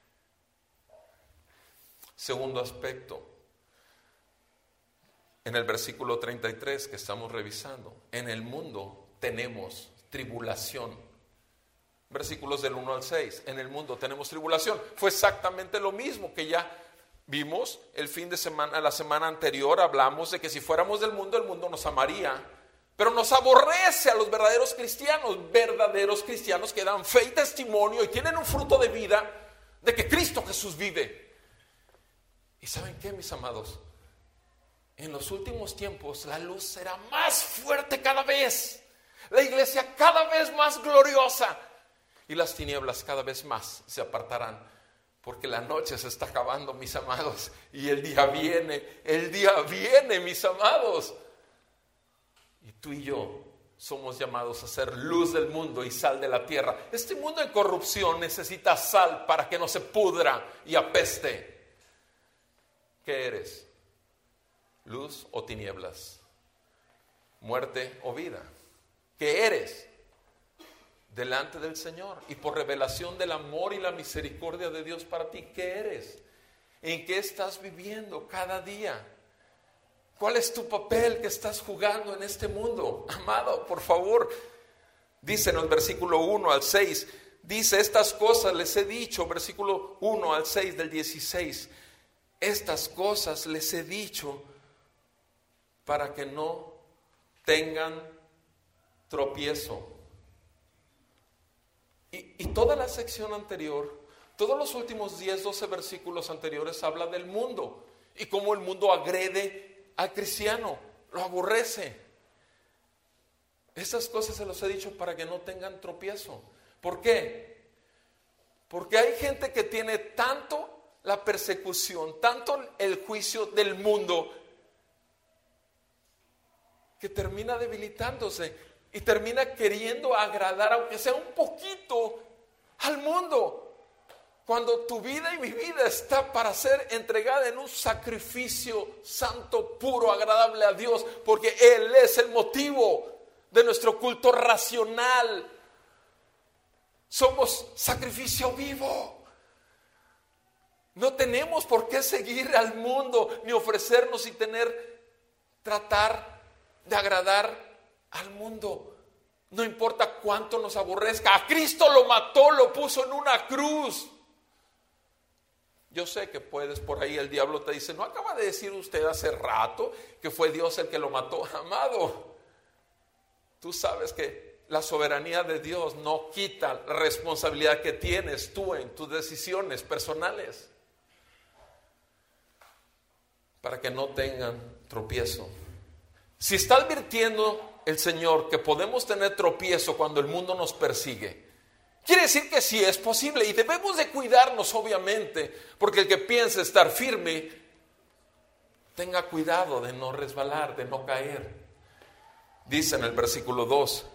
Segundo aspecto, en el versículo treinta y tres que estamos revisando, en el mundo tenemos tribulación. Versículos del uno al seis, en el mundo tenemos tribulación. Fue exactamente lo mismo que ya vimos el fin de semana, la semana anterior. Hablamos de que si fuéramos del mundo, el mundo nos amaría, pero nos aborrece a los verdaderos cristianos, verdaderos cristianos que dan fe y testimonio y tienen un fruto de vida de que Cristo Jesús vive. ¿Y saben qué, mis amados? En los últimos tiempos la luz será más fuerte cada vez, la iglesia cada vez más gloriosa y las tinieblas cada vez más se apartarán. Porque la noche se está acabando, mis amados, y el día viene, el día viene, mis amados. Y tú y yo somos llamados a ser luz del mundo y sal de la tierra. Este mundo en corrupción necesita sal para que no se pudra y apeste. ¿Qué eres? ¿Luz o tinieblas? ¿Muerte o vida? ¿Qué eres? Delante del Señor y por revelación del amor y la misericordia de Dios para ti, ¿qué eres? ¿En qué estás viviendo cada día? ¿Cuál es tu papel que estás jugando en este mundo? Amado, por favor, dice en el versículo uno al seis, dice: estas cosas les he dicho, versículo uno al seis del dieciséis, estas cosas les he dicho para que no tengan tropiezo. Y, y toda la sección anterior, todos los últimos diez, doce versículos anteriores habla del mundo y cómo el mundo agrede al cristiano, lo aborrece. Esas cosas se los he dicho para que no tengan tropiezo. ¿Por qué? Porque hay gente que tiene tanto la persecución, tanto el juicio del mundo, que termina debilitándose y termina queriendo agradar, aunque sea un poquito, al mundo, cuando tu vida y mi vida está para ser entregada en un sacrificio santo, puro, agradable a Dios, porque Él es el motivo de nuestro culto racional. Somos sacrificio vivo. No tenemos por qué seguir al mundo, ni ofrecernos y tener, tratar de agradar al mundo. No importa cuánto nos aborrezca, a Cristo lo mató, lo puso en una cruz. Yo sé que puedes, por ahí el diablo te dice, ¿no acaba de decir usted hace rato que fue Dios el que lo mató? Amado, tú sabes que la soberanía de Dios no quita la responsabilidad que tienes tú en tus decisiones personales, para que no tengan tropiezo. Si está advirtiendo el Señor que podemos tener tropiezo cuando el mundo nos persigue, quiere decir que sí es posible, y debemos de cuidarnos obviamente, porque el que piense estar firme, tenga cuidado de no resbalar, de no caer. Dice en el versículo dos,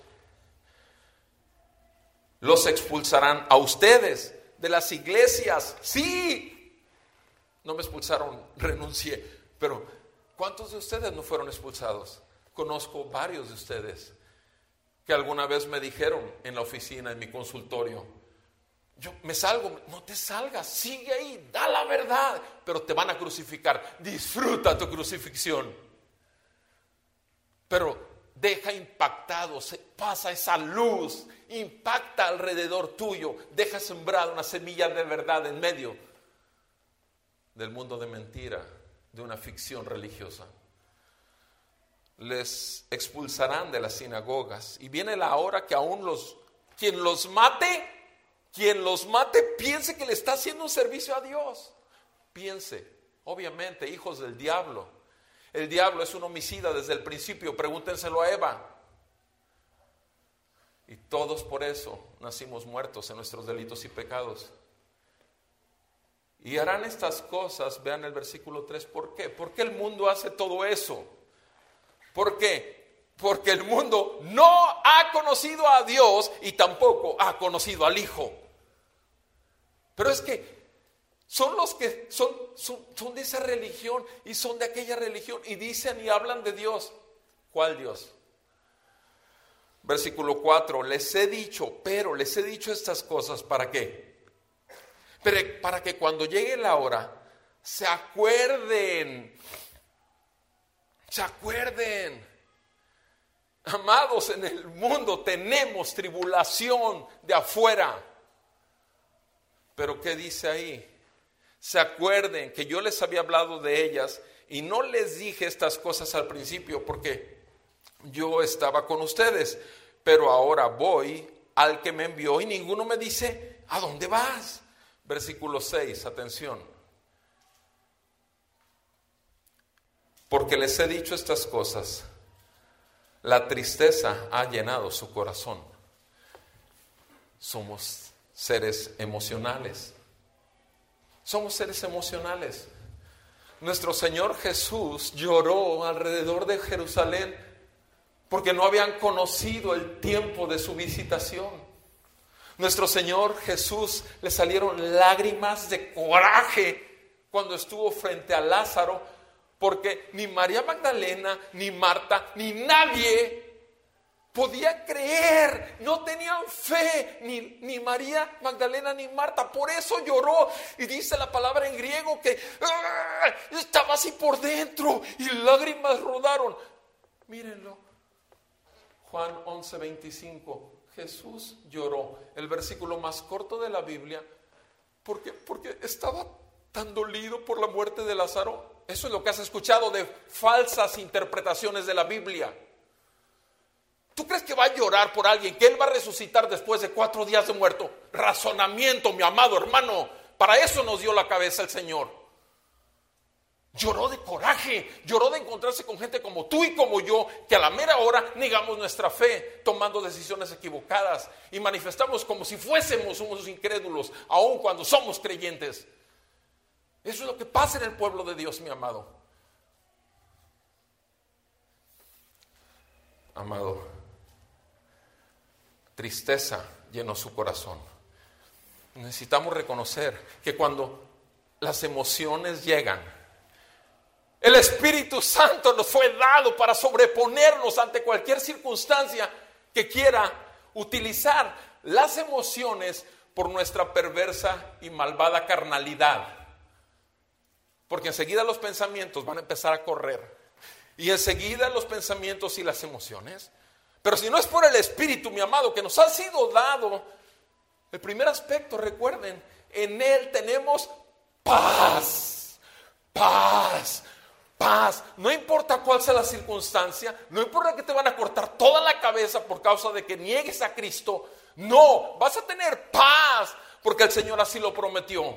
los expulsarán a ustedes de las iglesias. Sí, no me expulsaron, renuncié, pero ¿cuántos de ustedes no fueron expulsados? Conozco varios de ustedes que alguna vez me dijeron en la oficina, en mi consultorio, yo me salgo, no te salgas, sigue ahí, da la verdad, pero te van a crucificar, disfruta tu crucifixión, pero deja impactado, se pasa esa luz, impacta alrededor tuyo, deja sembrada una semilla de verdad en medio del mundo de mentira, de una ficción religiosa. Les expulsarán de las sinagogas, y viene la hora que aún los, quien los mate, quien los mate piense que le está haciendo un servicio a Dios. Piense, obviamente, hijos del diablo. El diablo es un homicida desde el principio, pregúntenselo a Eva. Y todos por eso nacimos muertos en nuestros delitos y pecados. Y harán estas cosas, vean el versículo tres, ¿por qué? ¿Por qué el mundo hace todo eso? ¿Por qué? Porque el mundo no ha conocido a Dios y tampoco ha conocido al Hijo. Pero es que son los que son, son, son de esa religión y son de aquella religión y dicen y hablan de Dios. ¿Cuál Dios? Versículo cuatro, les he dicho, pero les he dicho estas cosas, ¿para qué? Pero para que cuando llegue la hora se acuerden, se acuerden. Amados, en el mundo tenemos tribulación de afuera. Pero ¿qué dice ahí? Se acuerden que yo les había hablado de ellas y no les dije estas cosas al principio porque yo estaba con ustedes, pero ahora voy al que me envió y ninguno me dice, ¿a dónde vas? Versículo seis, atención. Porque les he dicho estas cosas, la tristeza ha llenado su corazón. Somos seres emocionales. Somos seres emocionales. Nuestro Señor Jesús lloró alrededor de Jerusalén porque no habían conocido el tiempo de su visitación. Nuestro Señor Jesús le salieron lágrimas de coraje cuando estuvo frente a Lázaro, porque ni María Magdalena, ni Marta, ni nadie podía creer, no tenían fe, ni, ni María Magdalena ni Marta, por eso lloró. Y dice la palabra en griego que ¡ah!, estaba así por dentro y lágrimas rodaron. Mírenlo, Juan once veinticinco, Jesús lloró, el versículo más corto de la Biblia, porque, porque estaba tan dolido por la muerte de Lázaro. Eso es lo que has escuchado de falsas interpretaciones de la Biblia. ¿Tú crees que va a llorar por alguien, que él va a resucitar después de cuatro días de muerto? Razonamiento, mi amado hermano. Para eso nos dio la cabeza el Señor. Lloró de coraje, lloró de encontrarse con gente como tú y como yo, que a la mera hora negamos nuestra fe, tomando decisiones equivocadas y manifestamos como si fuésemos unos incrédulos, aun cuando somos creyentes. Eso es lo que pasa en el pueblo de Dios, mi amado. Amado, tristeza llenó su corazón. Necesitamos reconocer que cuando las emociones llegan, el Espíritu Santo nos fue dado para sobreponernos ante cualquier circunstancia que quiera utilizar las emociones por nuestra perversa y malvada carnalidad. Porque enseguida los pensamientos van a empezar a correr. Y enseguida los pensamientos y las emociones. Pero si no es por el Espíritu, mi amado, que nos ha sido dado, el primer aspecto, recuerden, en Él tenemos paz, paz, paz. No importa cuál sea la circunstancia, no importa que te van a cortar toda la cabeza por causa de que niegues a Cristo. No, vas a tener paz porque el Señor así lo prometió.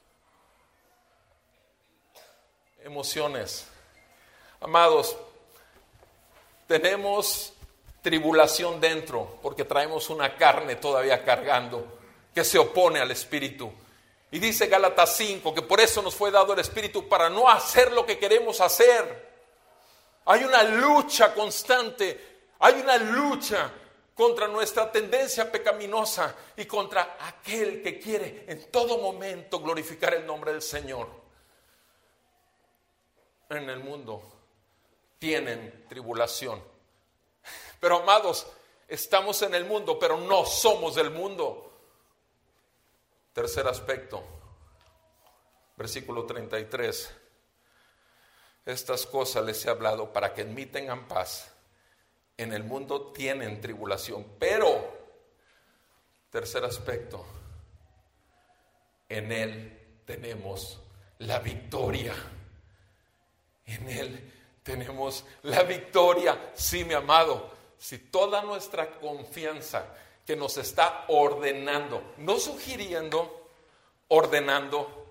Emociones. Amados, tenemos tribulación dentro porque traemos una carne todavía cargando que se opone al Espíritu. Y dice Gálatas cinco que por eso nos fue dado el Espíritu, para no hacer lo que queremos hacer. Hay una lucha constante, hay una lucha contra nuestra tendencia pecaminosa y contra aquel que quiere en todo momento glorificar el nombre del Señor. En el mundo tienen tribulación. Pero amados, estamos en el mundo, pero no somos del mundo. Tercer aspecto, versículo treinta y tres. Estas cosas les he hablado para que en mí tengan paz. En el mundo tienen tribulación, pero, tercer aspecto, en Él tenemos la victoria. En Él tenemos la victoria. Sí, mi amado, si toda nuestra confianza que nos está ordenando, no sugiriendo, ordenando,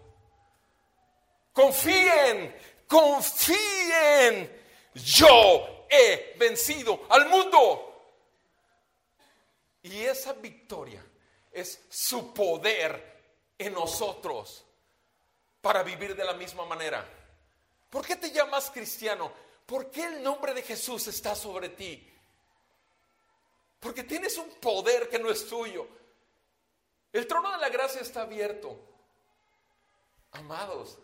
confíen, confíen, yo he vencido al mundo. Y esa victoria es su poder en nosotros para vivir de la misma manera. ¿Por qué te llamas cristiano? ¿Por qué el nombre de Jesús está sobre ti? Porque tienes un poder que no es tuyo. El trono de la gracia está abierto. Amados,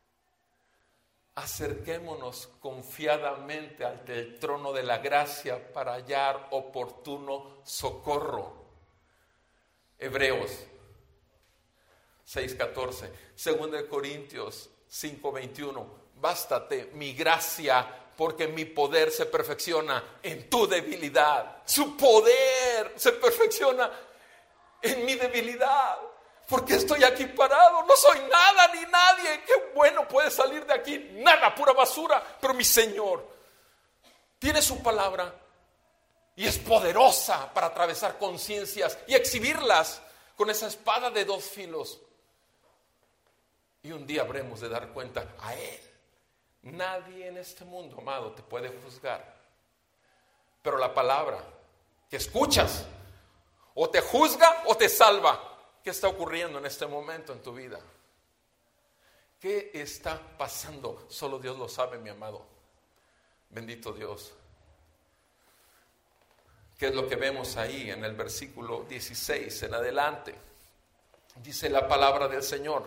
acerquémonos confiadamente ante el trono de la gracia para hallar oportuno socorro. Hebreos seis catorce, Segunda de Corintios cinco veintiuno. Bástate mi gracia, porque mi poder se perfecciona en tu debilidad. Su poder se perfecciona en mi debilidad. Porque estoy aquí parado, no soy nada ni nadie. Qué bueno puede salir de aquí, nada, pura basura. Pero mi Señor tiene su palabra y es poderosa para atravesar conciencias y exhibirlas con esa espada de dos filos. Y un día habremos de dar cuenta a Él. Nadie en este mundo, amado, te puede juzgar. Pero la palabra que escuchas o te juzga o te salva. ¿Qué está ocurriendo en este momento en tu vida? ¿Qué está pasando? Solo Dios lo sabe, mi amado. Bendito Dios. ¿Qué es lo que vemos ahí en el versículo dieciséis en adelante? Dice la palabra del Señor.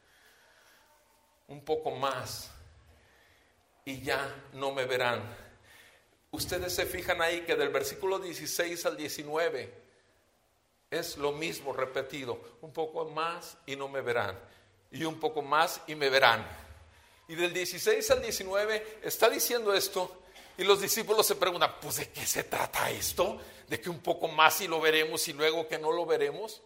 Un poco más y ya no me verán. Ustedes se fijan ahí que del versículo dieciséis al diecinueve es lo mismo repetido. Un poco más y no me verán. Y un poco más y me verán. Y del dieciséis al diecinueve está diciendo esto. Y los discípulos se preguntan, pues ¿de qué se trata esto? ¿De que un poco más y lo veremos y luego que no lo veremos?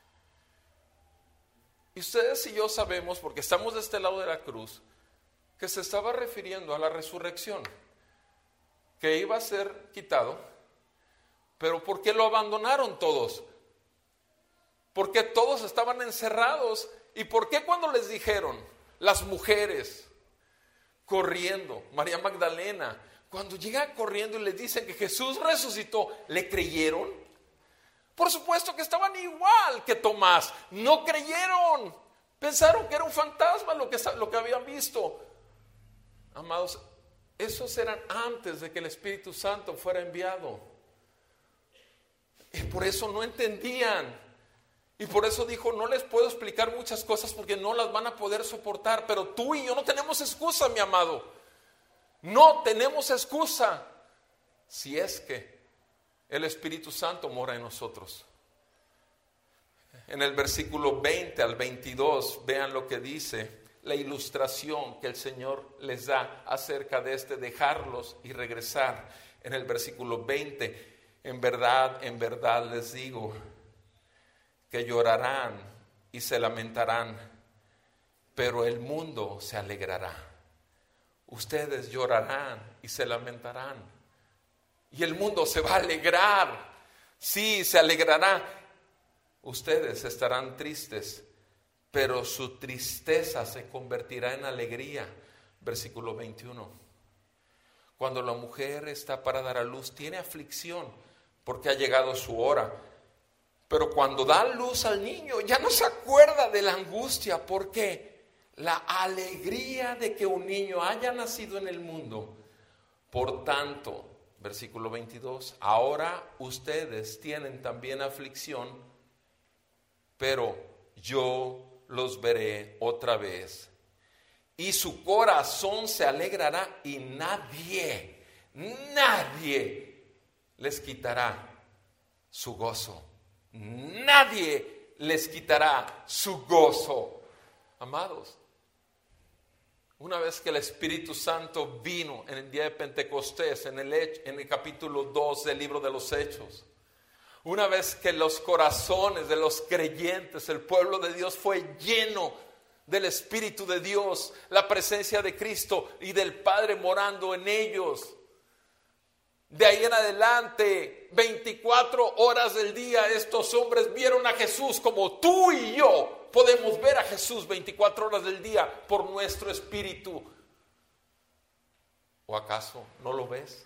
Y ustedes y yo sabemos, porque estamos de este lado de la cruz, que se estaba refiriendo a la resurrección, que iba a ser quitado. Pero ¿por qué lo abandonaron todos? ¿Por qué todos estaban encerrados? ¿Y por qué cuando les dijeron las mujeres corriendo, María Magdalena, cuando llega corriendo y les dicen que Jesús resucitó, le creyeron? Por supuesto que estaban igual que Tomás, no creyeron, pensaron que era un fantasma lo que, lo que habían visto. Amados, esos eran antes de que el Espíritu Santo fuera enviado. Y por eso no entendían. Y por eso dijo, no les puedo explicar muchas cosas porque no las van a poder soportar. Pero tú y yo no tenemos excusa, mi amado. No tenemos excusa si es que el Espíritu Santo mora en nosotros. En el versículo veinte al veintidós, vean lo que dice, la ilustración que el Señor les da acerca de este dejarlos y regresar. En el versículo veinte, en verdad, en verdad les digo que llorarán y se lamentarán, pero el mundo se alegrará. Ustedes llorarán y se lamentarán, y el mundo se va a alegrar. Sí, se alegrará. Ustedes estarán tristes, pero su tristeza se convertirá en alegría. Versículo veintiuno. Cuando la mujer está para dar a luz, tiene aflicción porque ha llegado su hora. Pero cuando da luz al niño, ya no se acuerda de la angustia, porque la alegría de que un niño haya nacido en el mundo. Por tanto, versículo veintidós, ahora ustedes tienen también aflicción, pero yo los veré otra vez, y su corazón se alegrará, y nadie, nadie les quitará su gozo. Nadie les quitará su gozo. Amados, una vez que el Espíritu Santo vino en el día de Pentecostés, en el, en el capítulo dos del libro de los Hechos, una vez que los corazones de los creyentes, el pueblo de Dios fue lleno del Espíritu de Dios, la presencia de Cristo y del Padre morando en ellos, de ahí en adelante, veinticuatro horas del día, estos hombres vieron a Jesús como tú y yo podemos ver a Jesús veinticuatro horas del día por nuestro espíritu. ¿O acaso no lo ves?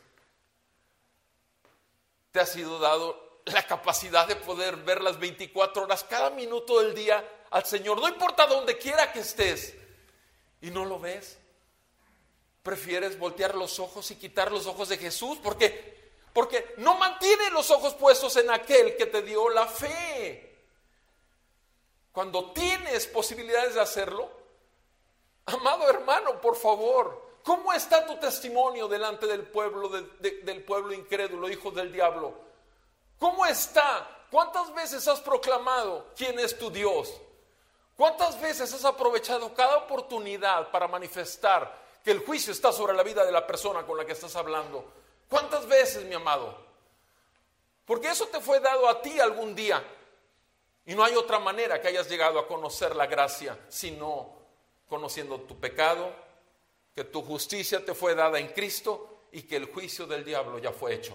¿Te ha sido dado la capacidad de poder ver las veinticuatro horas, cada minuto del día al Señor? No importa donde quiera que estés. ¿Y no lo ves? ¿Prefieres voltear los ojos y quitar los ojos de Jesús? Porque, porque no mantiene los ojos puestos en aquel que te dio la fe. Cuando tienes posibilidades de hacerlo, amado hermano, por favor, ¿cómo está tu testimonio delante del pueblo, de, de, del pueblo incrédulo, hijos del diablo? ¿Cómo está? ¿Cuántas veces has proclamado quién es tu Dios? ¿Cuántas veces has aprovechado cada oportunidad para manifestar que el juicio está sobre la vida de la persona con la que estás hablando? ¿Cuántas veces, mi amado? Porque eso te fue dado a ti algún día, y no hay otra manera que hayas llegado a conocer la gracia sino conociendo tu pecado, que tu justicia te fue dada en Cristo y que el juicio del diablo ya fue hecho.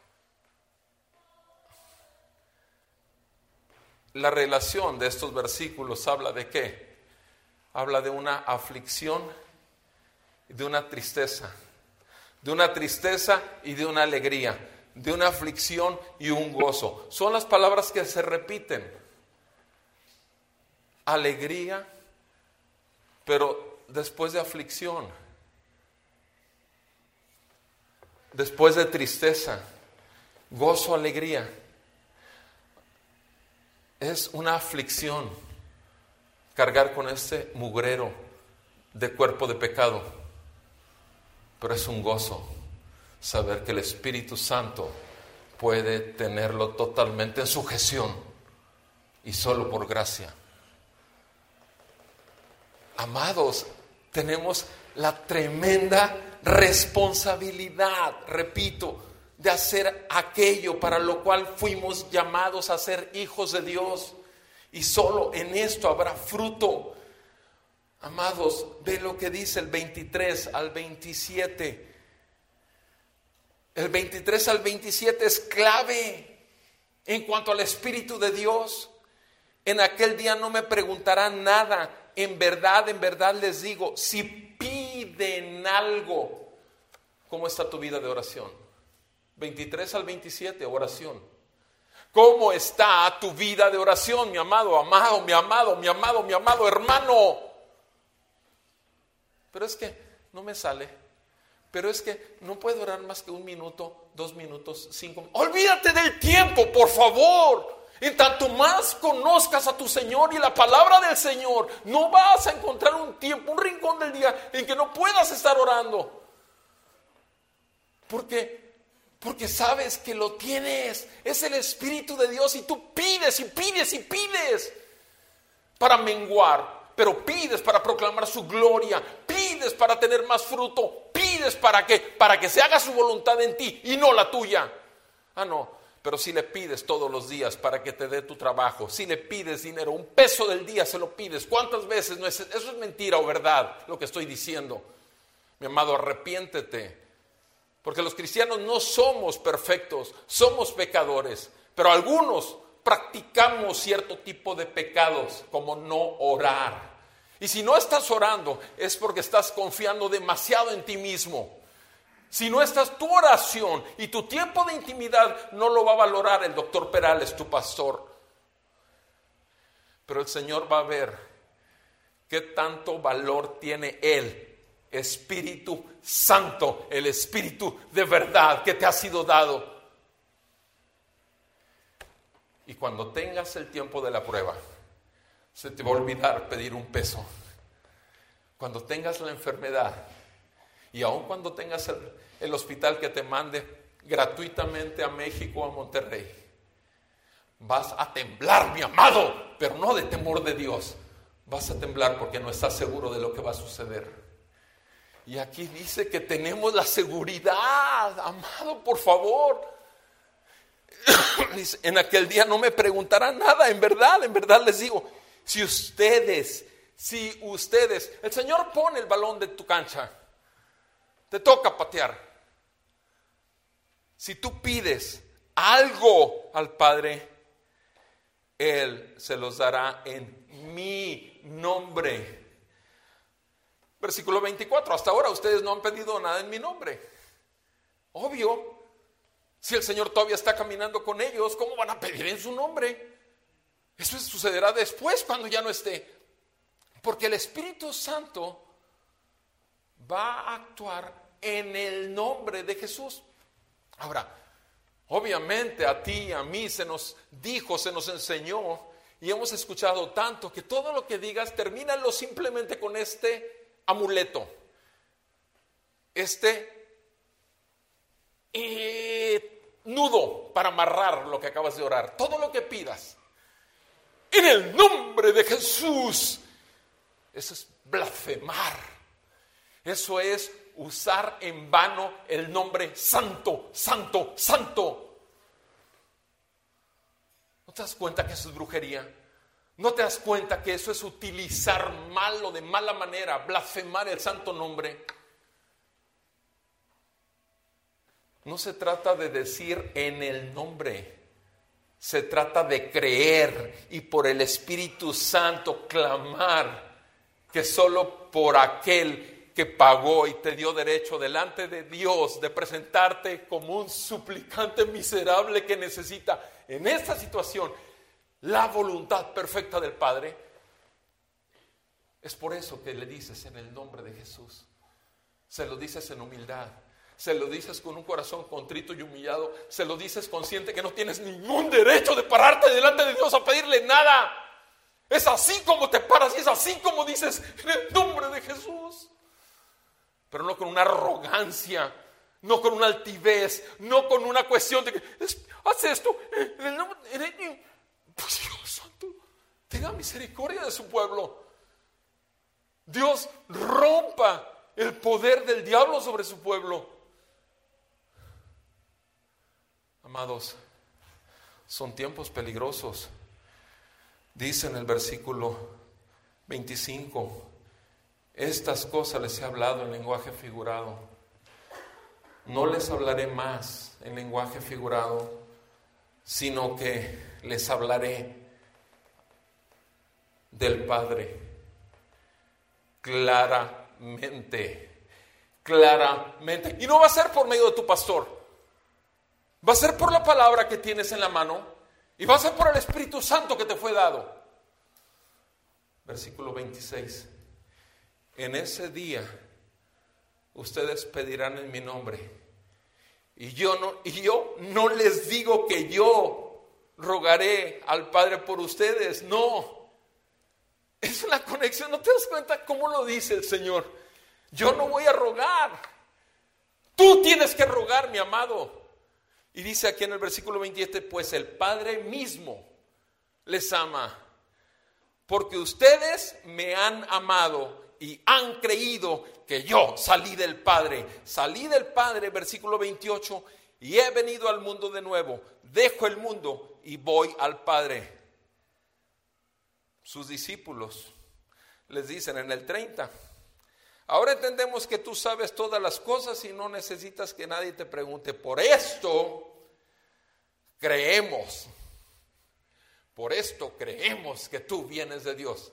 La relación de estos versículos habla de ¿qué? Habla de una aflicción, de una tristeza, de una tristeza y de una alegría, de una aflicción y un gozo. Son las palabras que se repiten. Alegría, pero después de aflicción, después de tristeza, gozo, alegría. Es una aflicción cargar con este mugrero de cuerpo de pecado, pero es un gozo saber que el Espíritu Santo puede tenerlo totalmente en sujeción y solo por gracia. Amados, tenemos la tremenda responsabilidad, repito, de hacer aquello para lo cual fuimos llamados a ser hijos de Dios, y solo en esto habrá fruto. Amados, ve lo que dice el veintitrés al veintisiete. El veintitrés al veintisiete es clave en cuanto al Espíritu de Dios. En aquel día no me preguntarán nada. En verdad, en verdad les digo, si piden algo. ¿Cómo está tu vida de oración? veintitrés al veintisiete, oración. ¿Cómo está tu vida de oración, mi amado, amado, mi amado, mi amado, mi amado hermano? Pero es que no me sale. Pero es que no puedo orar más que un minuto, dos minutos, cinco. Olvídate del tiempo, por favor. En tanto más conozcas a tu Señor y la palabra del Señor, no vas a encontrar un tiempo, un rincón del día en que no puedas estar orando. Porque, porque sabes que lo tienes. Es el Espíritu de Dios y tú pides y pides y pides para menguar. Pero pides para proclamar su gloria, pides para tener más fruto, pides para que, para que se haga su voluntad en ti y no la tuya. Ah, no. Pero si le pides todos los días para que te dé tu trabajo, si le pides dinero, un peso del día se lo pides, ¿cuántas veces? No es, eso es mentira o verdad lo que estoy diciendo. Mi amado, arrepiéntete. Porque los cristianos no somos perfectos, somos pecadores. Pero algunos practicamos cierto tipo de pecados, como no orar. Y si no estás orando, es porque estás confiando demasiado en ti mismo. Si no estás, tu oración y tu tiempo de intimidad no lo va a valorar el doctor Perales, tu pastor. Pero el Señor va a ver qué tanto valor tiene Él, Espíritu Santo, el Espíritu de verdad que te ha sido dado. Y cuando tengas el tiempo de la prueba, se te va a olvidar pedir un peso. Cuando tengas la enfermedad, y aun cuando tengas el, el hospital que te mande gratuitamente a México o a Monterrey, vas a temblar, mi amado, pero no de temor de Dios. Vas a temblar porque no estás seguro de lo que va a suceder. Y aquí dice que tenemos la seguridad, amado, por favor. En aquel día no me preguntarán nada, en verdad, en verdad les digo, si ustedes, si ustedes, el Señor pone el balón de tu cancha, te toca patear. Si tú pides algo al Padre, Él se los dará en mi nombre. Versículo veinticuatro, hasta ahora ustedes no han pedido nada en mi nombre. Obvio, si el Señor todavía está caminando con ellos, ¿cómo van a pedir en su nombre? Eso sucederá después, cuando ya no esté. Porque el Espíritu Santo va a actuar en el nombre de Jesús. Ahora, obviamente a ti y a mí se nos dijo, se nos enseñó y hemos escuchado tanto que todo lo que digas termínalo simplemente con este amuleto, este eh, nudo para amarrar lo que acabas de orar. Todo lo que pidas en el nombre de Jesús, eso es blasfemar. Eso es usar en vano el nombre santo, santo, santo. ¿No te das cuenta que eso es brujería? ¿No te das cuenta que eso es utilizar mal o de mala manera, blasfemar el santo nombre? No se trata de decir en el nombre, se trata de creer y por el Espíritu Santo clamar que solo por aquel que pagó y te dio derecho delante de Dios de presentarte como un suplicante miserable que necesita en esta situación la voluntad perfecta del Padre. Es por eso que le dices en el nombre de Jesús. Se lo dices en humildad, se lo dices con un corazón contrito y humillado, se lo dices consciente que no tienes ningún derecho de pararte delante de Dios a pedirle nada. Es así como te paras y es así como dices en el nombre de Jesús. Pero no con una arrogancia, no con una altivez, no con una cuestión de que haz esto en el nombre de pues Dios santo, tenga misericordia de su pueblo. Dios rompa el poder del diablo sobre su pueblo. Amados, son tiempos peligrosos. Dice en el versículo veinticinco, estas cosas les he hablado en lenguaje figurado. No les hablaré más en lenguaje figurado, sino que les hablaré del Padre claramente, claramente. Y no va a ser por medio de tu pastor, va a ser por la palabra que tienes en la mano y va a ser por el Espíritu Santo que te fue dado. Versículo veintiséis. En ese día ustedes pedirán en mi nombre y yo no, y yo no les digo que yo rogaré al Padre por ustedes, no. Es una conexión, ¿no te das cuenta cómo lo dice el Señor? Yo no voy a rogar, tú tienes que rogar, mi amado. Y dice aquí en el versículo veintisiete, pues el Padre mismo les ama, porque ustedes me han amado y han creído que yo salí del Padre. Salí del Padre, versículo veintiocho, y he venido al mundo de nuevo. Dejo el mundo y voy al Padre. Sus discípulos les dicen en el treinta, ahora entendemos que tú sabes todas las cosas y no necesitas que nadie te pregunte. Por esto creemos, por esto creemos que tú vienes de Dios.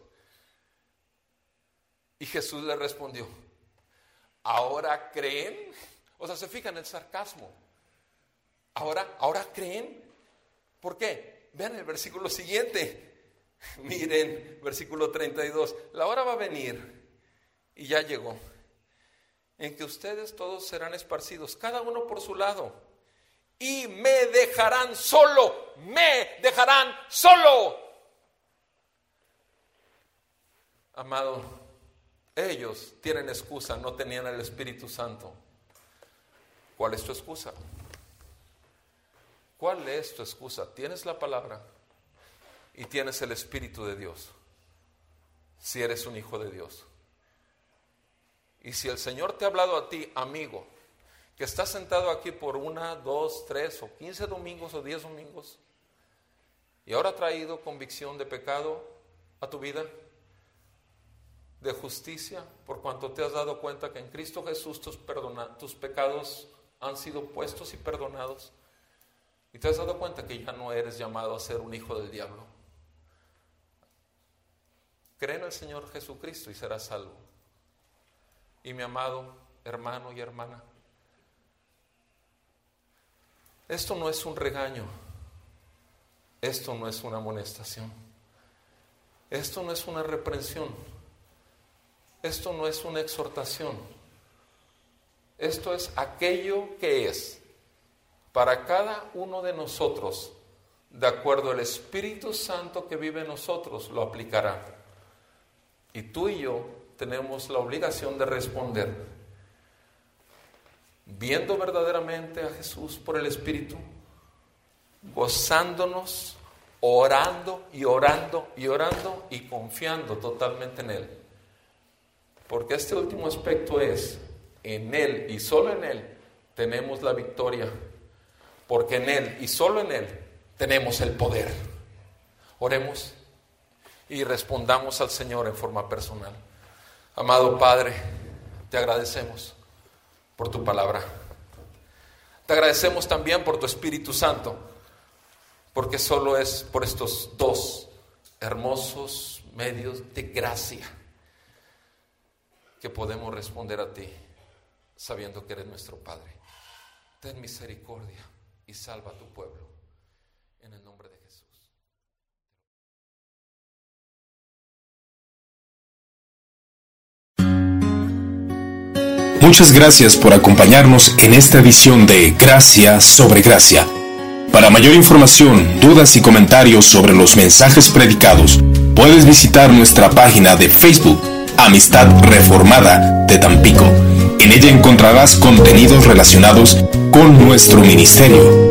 Y Jesús le respondió, ¿ahora creen? O sea, se fijan en el sarcasmo. ¿Ahora, ahora creen? ¿Por qué? Vean el versículo siguiente. Miren, versículo treinta y dos. La hora va a venir, y ya llegó, en que ustedes todos serán esparcidos, cada uno por su lado, y me dejarán solo, me dejarán solo. Amado, ellos tienen excusa, no tenían el Espíritu Santo. ¿Cuál es tu excusa? ¿Cuál es tu excusa? Tienes la palabra y tienes el Espíritu de Dios, si eres un hijo de Dios. Y si el Señor te ha hablado a ti, amigo, que estás sentado aquí por una, dos, tres o quince domingos o diez domingos, y ahora ha traído convicción de pecado a tu vida, de justicia, por cuanto te has dado cuenta que en Cristo Jesús tus, perdona, tus pecados han sido puestos y perdonados, y te has dado cuenta que ya no eres llamado a ser un hijo del diablo. Cree en el Señor Jesucristo y serás salvo. Y mi amado hermano y hermana, esto no es un regaño, esto no es una amonestación, esto no es una reprensión, esto no es una exhortación, esto es aquello que es para cada uno de nosotros, de acuerdo al Espíritu Santo que vive en nosotros, lo aplicará. Y tú y yo tenemos la obligación de responder, viendo verdaderamente a Jesús por el Espíritu, gozándonos, orando y orando y orando y confiando totalmente en Él. Porque este último aspecto es, en Él y solo en Él tenemos la victoria. Porque en Él y solo en Él tenemos el poder. Oremos y respondamos al Señor en forma personal. Amado Padre, te agradecemos por tu palabra. Te agradecemos también por tu Espíritu Santo, porque solo es por estos dos hermosos medios de gracia que podemos responder a ti, sabiendo que eres nuestro Padre. Ten misericordia y salva a tu pueblo, en el nombre de Jesús. Muchas gracias por acompañarnos en esta edición de Gracia sobre Gracia. Para mayor información, dudas y comentarios sobre los mensajes predicados, puedes visitar nuestra página de Facebook, Amistad Reformada de Tampico. En ella encontrarás contenidos relacionados con nuestro ministerio.